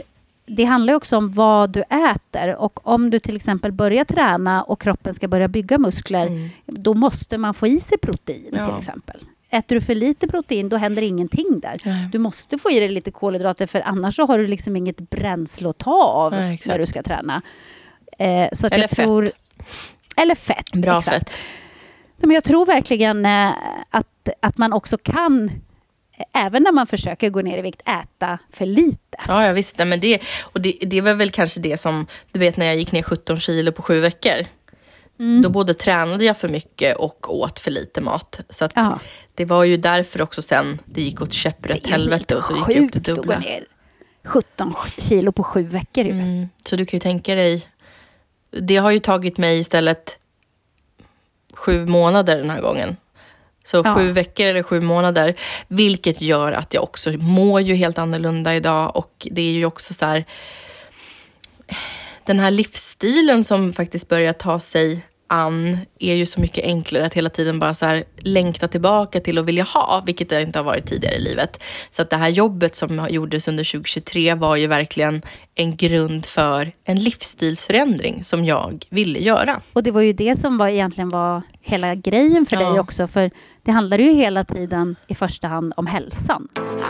det handlar också om vad du äter. Och om du till exempel börjar träna och kroppen ska börja bygga muskler, då måste man få i sig protein till exempel. Äter du för lite protein, då händer ingenting där. Du måste få i dig lite kolhydrater, för annars så har du liksom inget bränsle att ta av när du ska träna. Så att eller jag tror, fett. Eller fett. Bra exakt. fett. Men jag tror verkligen att man också kan, även när man försöker gå ner i vikt, äta för lite. Ja, jag visste. Men det var väl kanske det som, du vet, när jag gick ner 17 kilo på 7 veckor. Då både tränade jag för mycket och åt för lite mat. Så att det var ju därför också sen det gick åt käpprätt helvete och så gick jag upp till dubbla. Att gå ner 17 kilo på 7 veckor. Så du kan ju tänka dig, det har ju tagit mig istället 7 månader den här gången. Så 7 veckor eller 7 månader. Vilket gör att jag också mår ju helt annorlunda idag. Och det är ju också så här, den här livsstilen som faktiskt börjar ta sig an är ju så mycket enklare att hela tiden bara så här längta tillbaka till och vilja ha, vilket det inte har varit tidigare i livet. Så att det här jobbet som gjordes under 2023 var ju verkligen en grund för en livsstilsförändring som jag ville göra. Och det var ju det som egentligen var hela grejen för dig också, för det handlade ju hela tiden i första hand om hälsan.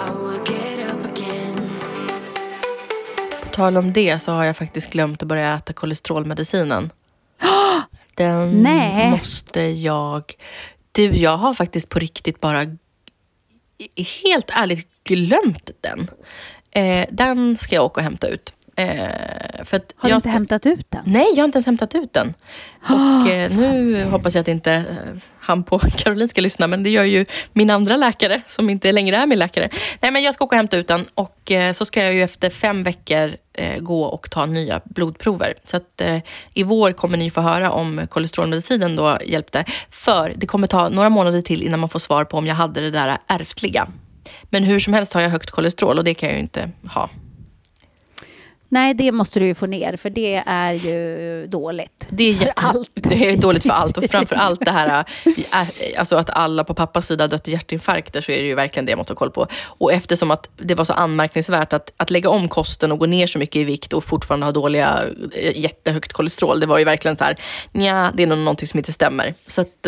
På tal om det så har jag faktiskt glömt att börja äta kolesterolmedicinen. Den måste jag... Jag har faktiskt på riktigt bara helt ärligt glömt den. Den ska jag åka och hämta ut. För att har du inte hämtat ut den? Nej, jag har inte ens hämtat ut den. Och nu hoppas jag att inte han på Caroline ska lyssna. Men det gör ju min andra läkare som inte längre är min läkare. Nej, men jag ska åka och hämta ut den. Och så ska jag ju efter 5 veckor gå och ta nya blodprover. Så att i vår kommer ni få höra om kolesterolmedicinen då hjälpte. För det kommer ta några månader till innan man får svar på om jag hade det där ärftliga. Men hur som helst har jag högt kolesterol och det kan jag ju inte ha. Nej, det måste du ju få ner, för det är ju dåligt. Det är dåligt för allt. Och framförallt det här, alltså att alla på pappas sida dött i hjärtinfarkter, så är det ju verkligen det jag måste ha koll på. Och eftersom att det var så anmärkningsvärt att lägga om kosten och gå ner så mycket i vikt och fortfarande ha jättehögt kolesterol, det var ju verkligen så här, det är nog någonting som inte stämmer. Så att,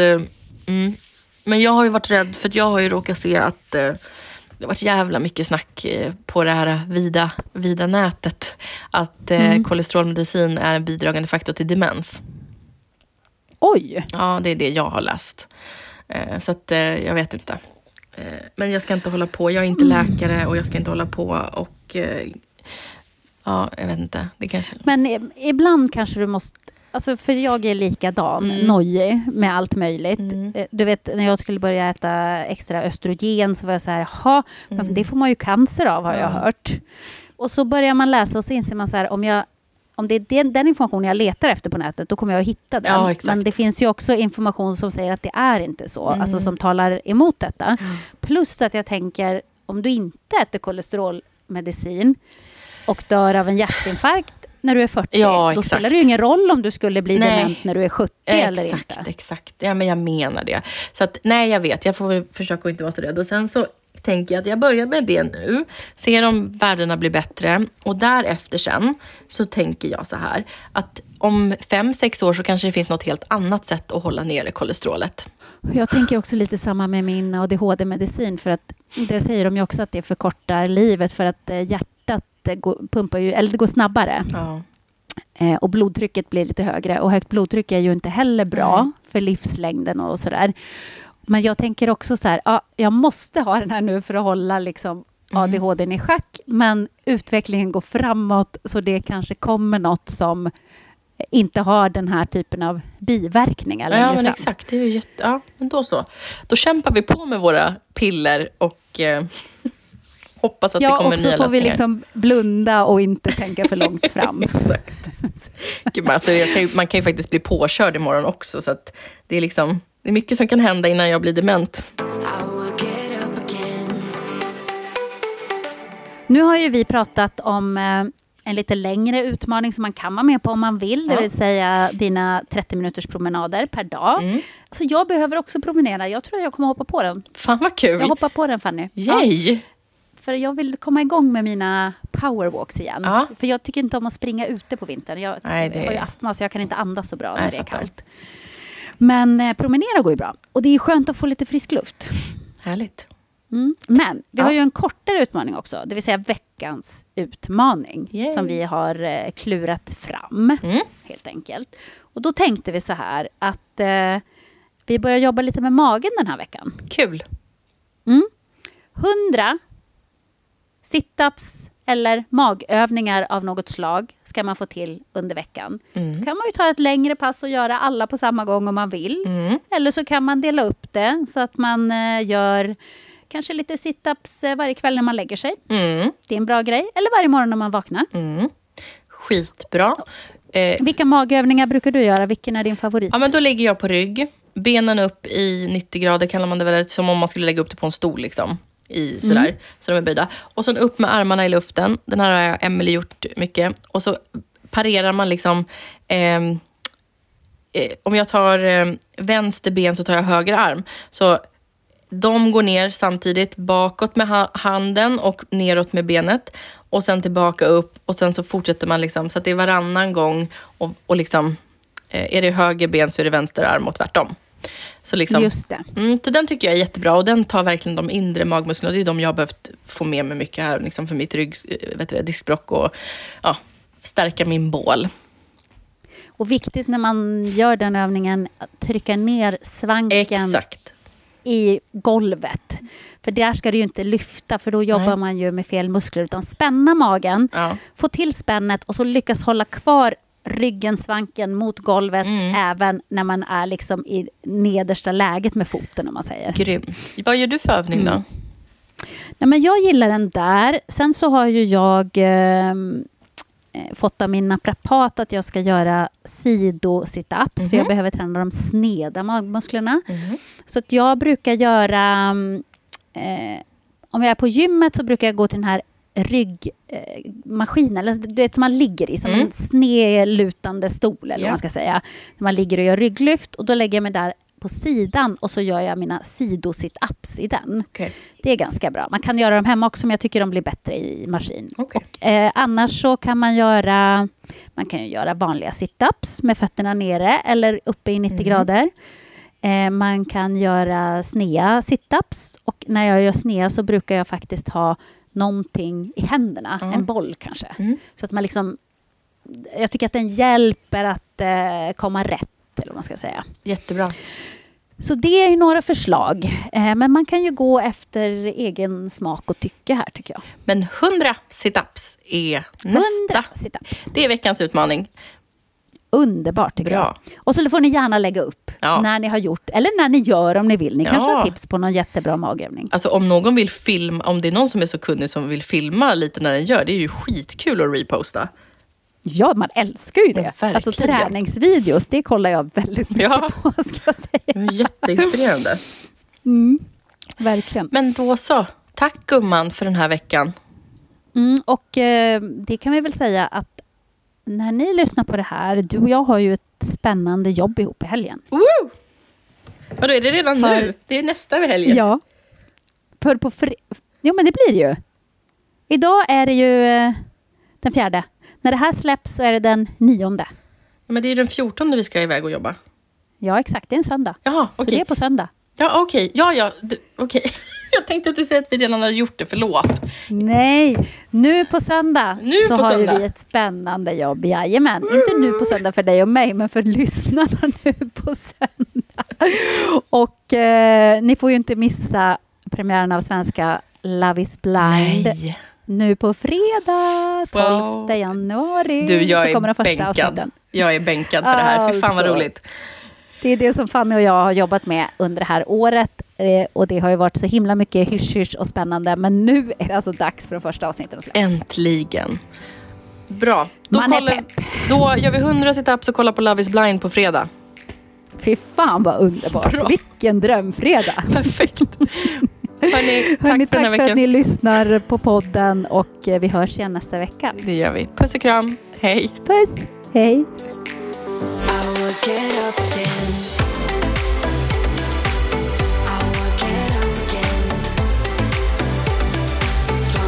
men jag har ju varit rädd, för att jag har ju råkat se att det har varit jävla mycket snack på det här vida nätet. Att kolesterolmedicin är en bidragande faktor till demens. Oj! Ja, det är det jag har läst. Så att jag vet inte. Men jag ska inte hålla på. Jag är inte läkare och jag ska inte hålla på. Och ja, jag vet inte. Det kanske... Men ibland kanske du måste... Alltså, för jag är likadan, nojig med allt möjligt. Du vet, när jag skulle börja äta extra östrogen så var jag så här, men det får man ju cancer av, har jag hört. Och så börjar man läsa och så inser man så här, om det är den information jag letar efter på nätet, då kommer jag att hitta den. Ja, men det finns ju också information som säger att det är inte så, alltså som talar emot detta. Plus att jag tänker, om du inte äter kolesterolmedicin och dör av en hjärtinfarkt när du är 40, då spelar det ju ingen roll om du skulle bli dement när du är 70 eller inte. Exakt, ja, men jag menar det. Så att, nej, jag vet, jag får försöka inte vara så rädd. Och sen så tänker jag att jag börjar med det nu, ser om värdena blir bättre, och därefter sen så tänker jag så här, att om 5-6 år så kanske det finns något helt annat sätt att hålla nere kolesterolet. Jag tänker också lite samma med min ADHD-medicin, för att det säger de ju också att det förkortar livet, för att hjärtat pumpar ju, eller det går snabbare. Ja. Och blodtrycket blir lite högre, och högt blodtryck är ju inte heller bra för livslängden och sådär. Men jag tänker också så här, jag måste ha den här nu för att hålla liksom ADHD:n i schack, men utvecklingen går framåt, så det kanske kommer något som inte har den här typen av biverkningar längre men fram. Exakt, det är ju men då så. Då kämpar vi på med våra piller och hoppas att det kommer nya lösningar. Ja, och så får vi liksom blunda och inte tänka för långt fram. Exakt. Gud, alltså, man kan ju faktiskt bli påkörd imorgon också, så att det är liksom, det är mycket som kan hända innan jag blir dement. Nu har ju vi pratat om en lite längre utmaning som man kan vara med på om man vill. Det vill säga dina 30 minuters promenader per dag. Alltså jag behöver också promenera. Jag tror jag kommer hoppa på den. Fan vad kul. Jag hoppar på den, Fanny. Yay! Ja. för jag vill komma igång med mina powerwalks igen. Ja. För jag tycker inte om att springa ute på vintern. Jag har ju astma så jag kan inte andas så bra när det är kallt. Men promenera går ju bra. Och det är skönt att få lite frisk luft. Härligt. Men vi har ju en kortare utmaning också. Det vill säga veckans utmaning. Yay. Som vi har klurat fram. Helt enkelt. Och då tänkte vi så här att vi börjar jobba lite med magen den här veckan. Kul. 100 sit-ups eller magövningar av något slag ska man få till under veckan. Då kan man ju ta ett längre pass och göra alla på samma gång om man vill. Eller så kan man dela upp det så att man gör kanske lite sit-ups varje kväll när man lägger sig. Det är en bra grej. Eller varje morgon när man vaknar. Skitbra. Vilka magövningar brukar du göra? Vilken är din favorit? Ja, men då lägger jag på rygg. Benen upp i 90 grader kallar man det väl, som om man skulle lägga upp det på en stol liksom. I sådär, så de är böjda. Och sen upp med armarna i luften. Den här har jag Emily gjort mycket. Och så parerar man liksom om jag tar vänster ben så tar jag höger arm. Så de går ner samtidigt bakåt med handen och neråt med benet. Och sen tillbaka upp och sen så fortsätter man liksom, så att det är varannan gång och liksom är det höger ben så är det vänster arm och tvärtom. Så liksom, just det. Så den tycker jag är jättebra och den tar verkligen de inre magmusklerna. Det är de jag har behövt få med mig mycket här liksom för mitt diskbråck och stärka min bål. Och viktigt när man gör den övningen att trycka ner svanken i golvet. För där ska det ju inte lyfta för då jobbar man ju med fel muskler utan spänna magen, få till spännet och så lyckas hålla kvar ryggen, svanken mot golvet även när man är liksom i nedersta läget med foten om man säger. Grym. Vad gör du för övning då? Nej, men jag gillar den där. Sen så har ju jag fått av min naprapat att jag ska göra sido-sit-ups för jag behöver träna de sneda magmusklerna. Så att jag brukar göra om jag är på gymmet så brukar jag gå till den här ryggmaskinen, eller du vet som man ligger i som en snedlutande stol eller vad man ska säga. När man ligger och gör rygglyft och då lägger jag mig där på sidan och så gör jag mina sido-sit-ups i den. Okay. Det är ganska bra. Man kan göra dem hemma också men jag tycker de blir bättre i maskin. Okay. Och, annars så kan man göra vanliga sit-ups med fötterna nere eller uppe i 90 grader. Man kan göra snea sit-ups och när jag gör snea så brukar jag faktiskt ha någonting i händerna, en boll kanske. Så att man liksom, jag tycker att den hjälper att komma rätt eller vad man ska säga. Jättebra. Så det är ju några förslag. Men man kan ju gå efter egen smak och tycke här tycker jag. Men 100 sit-ups är nästa. 100 sit-ups. Det är veckans utmaning. Underbart tycker jag. Och så får ni gärna lägga upp när ni har gjort, eller när ni gör om ni vill. Ni kanske har tips på någon jättebra magövning. Alltså om någon vill filma, om det är någon som är så kunnig som vill filma lite när den gör, det är ju skitkul att reposta. Ja, man älskar ju det. Alltså träningsvideos, det kollar jag väldigt mycket på, ska jag säga. Jätteinspirerande. Verkligen. Men då så, tack gumman för den här veckan. Och det kan vi väl säga att när ni lyssnar på det här, du och jag har ju ett spännande jobb ihop i helgen. Woo! Vadå, är det redan nu? Det är nästa helgen. Ja. För på jo, men det blir ju. Idag är det ju den 4. När det här släpps så är det den 9. Ja, men det är den 14 vi ska iväg och jobba. Ja, exakt. Det är en söndag. Jaha, okej. Så det är på söndag. Ja, okej. Ja, okej. Jag tänkte att du säger att vi redan har gjort det, förlåt. Nej, nu på söndag har ju vi ett spännande jobb. Jajamän, inte nu på söndag för dig och mig, men för lyssnarna nu på söndag. Och ni får ju inte missa premiären av svenska Love is blind. Nej. Nu på fredag, 12 januari, så kommer den första avsnitten. Jag är bänkad för det här, fy fan vad roligt. Det är det som Fanny och jag har jobbat med under det här året. Och det har ju varit så himla mycket hysch och spännande. Men nu är det alltså dags för de första avsnitten att släppas. Äntligen. Bra. Då Man är pepp. Då gör vi 100 sit-ups och kollar på Love is blind på fredag. Fy fan vad underbart. Bra. Vilken drömfredag. Perfekt. Hörni, tack för att ni lyssnar på podden. Och vi hörs igen nästa vecka. Det gör vi. Puss och kram. Hej. Puss. Hej. Strong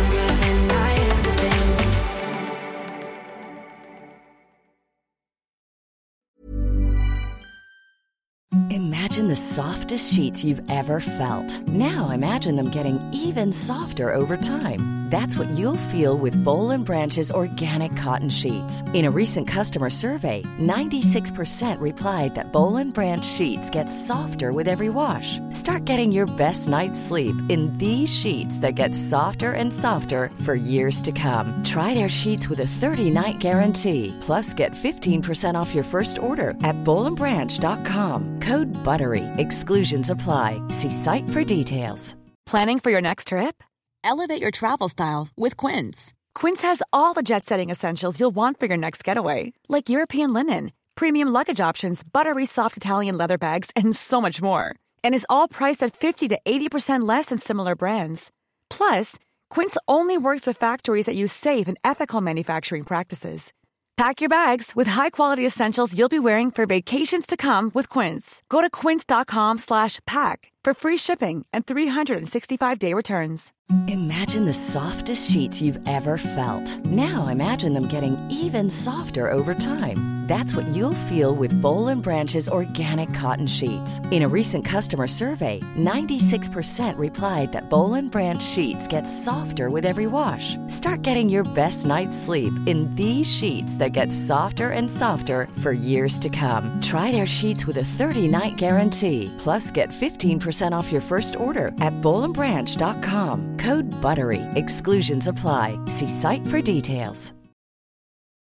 softest sheets you've ever felt. Now imagine them getting even softer over time. That's what you'll feel with Boll & Branch's organic cotton sheets. In a recent customer survey, 96% replied that Boll & Branch sheets get softer with every wash. Start getting your best night's sleep in these sheets that get softer and softer for years to come. Try their sheets with a 30-night guarantee. Plus, get 15% off your first order at bollandbranch.com. Code BUTTERY. Exclusions apply. See site for details. Planning for your next trip? Elevate your travel style with Quince. Quince has all the jet-setting essentials you'll want for your next getaway, like European linen, premium luggage options, buttery soft Italian leather bags, and so much more. And is all priced at 50 to 80% less than similar brands. Plus, Quince only works with factories that use safe and ethical manufacturing practices. Pack your bags with high-quality essentials you'll be wearing for vacations to come with Quince. Go to quince.com/pack for free shipping and 365-day returns. Imagine the softest sheets you've ever felt. Now imagine them getting even softer over time. That's what you'll feel with Boll & Branch's organic cotton sheets. In a recent customer survey, 96% replied that Boll & Branch sheets get softer with every wash. Start getting your best night's sleep in these sheets that get softer and softer for years to come. Try their sheets with a 30-night guarantee. Plus, get 15% off your first order at bollandbranch.com. Code BUTTERY. Exclusions apply. See site for details.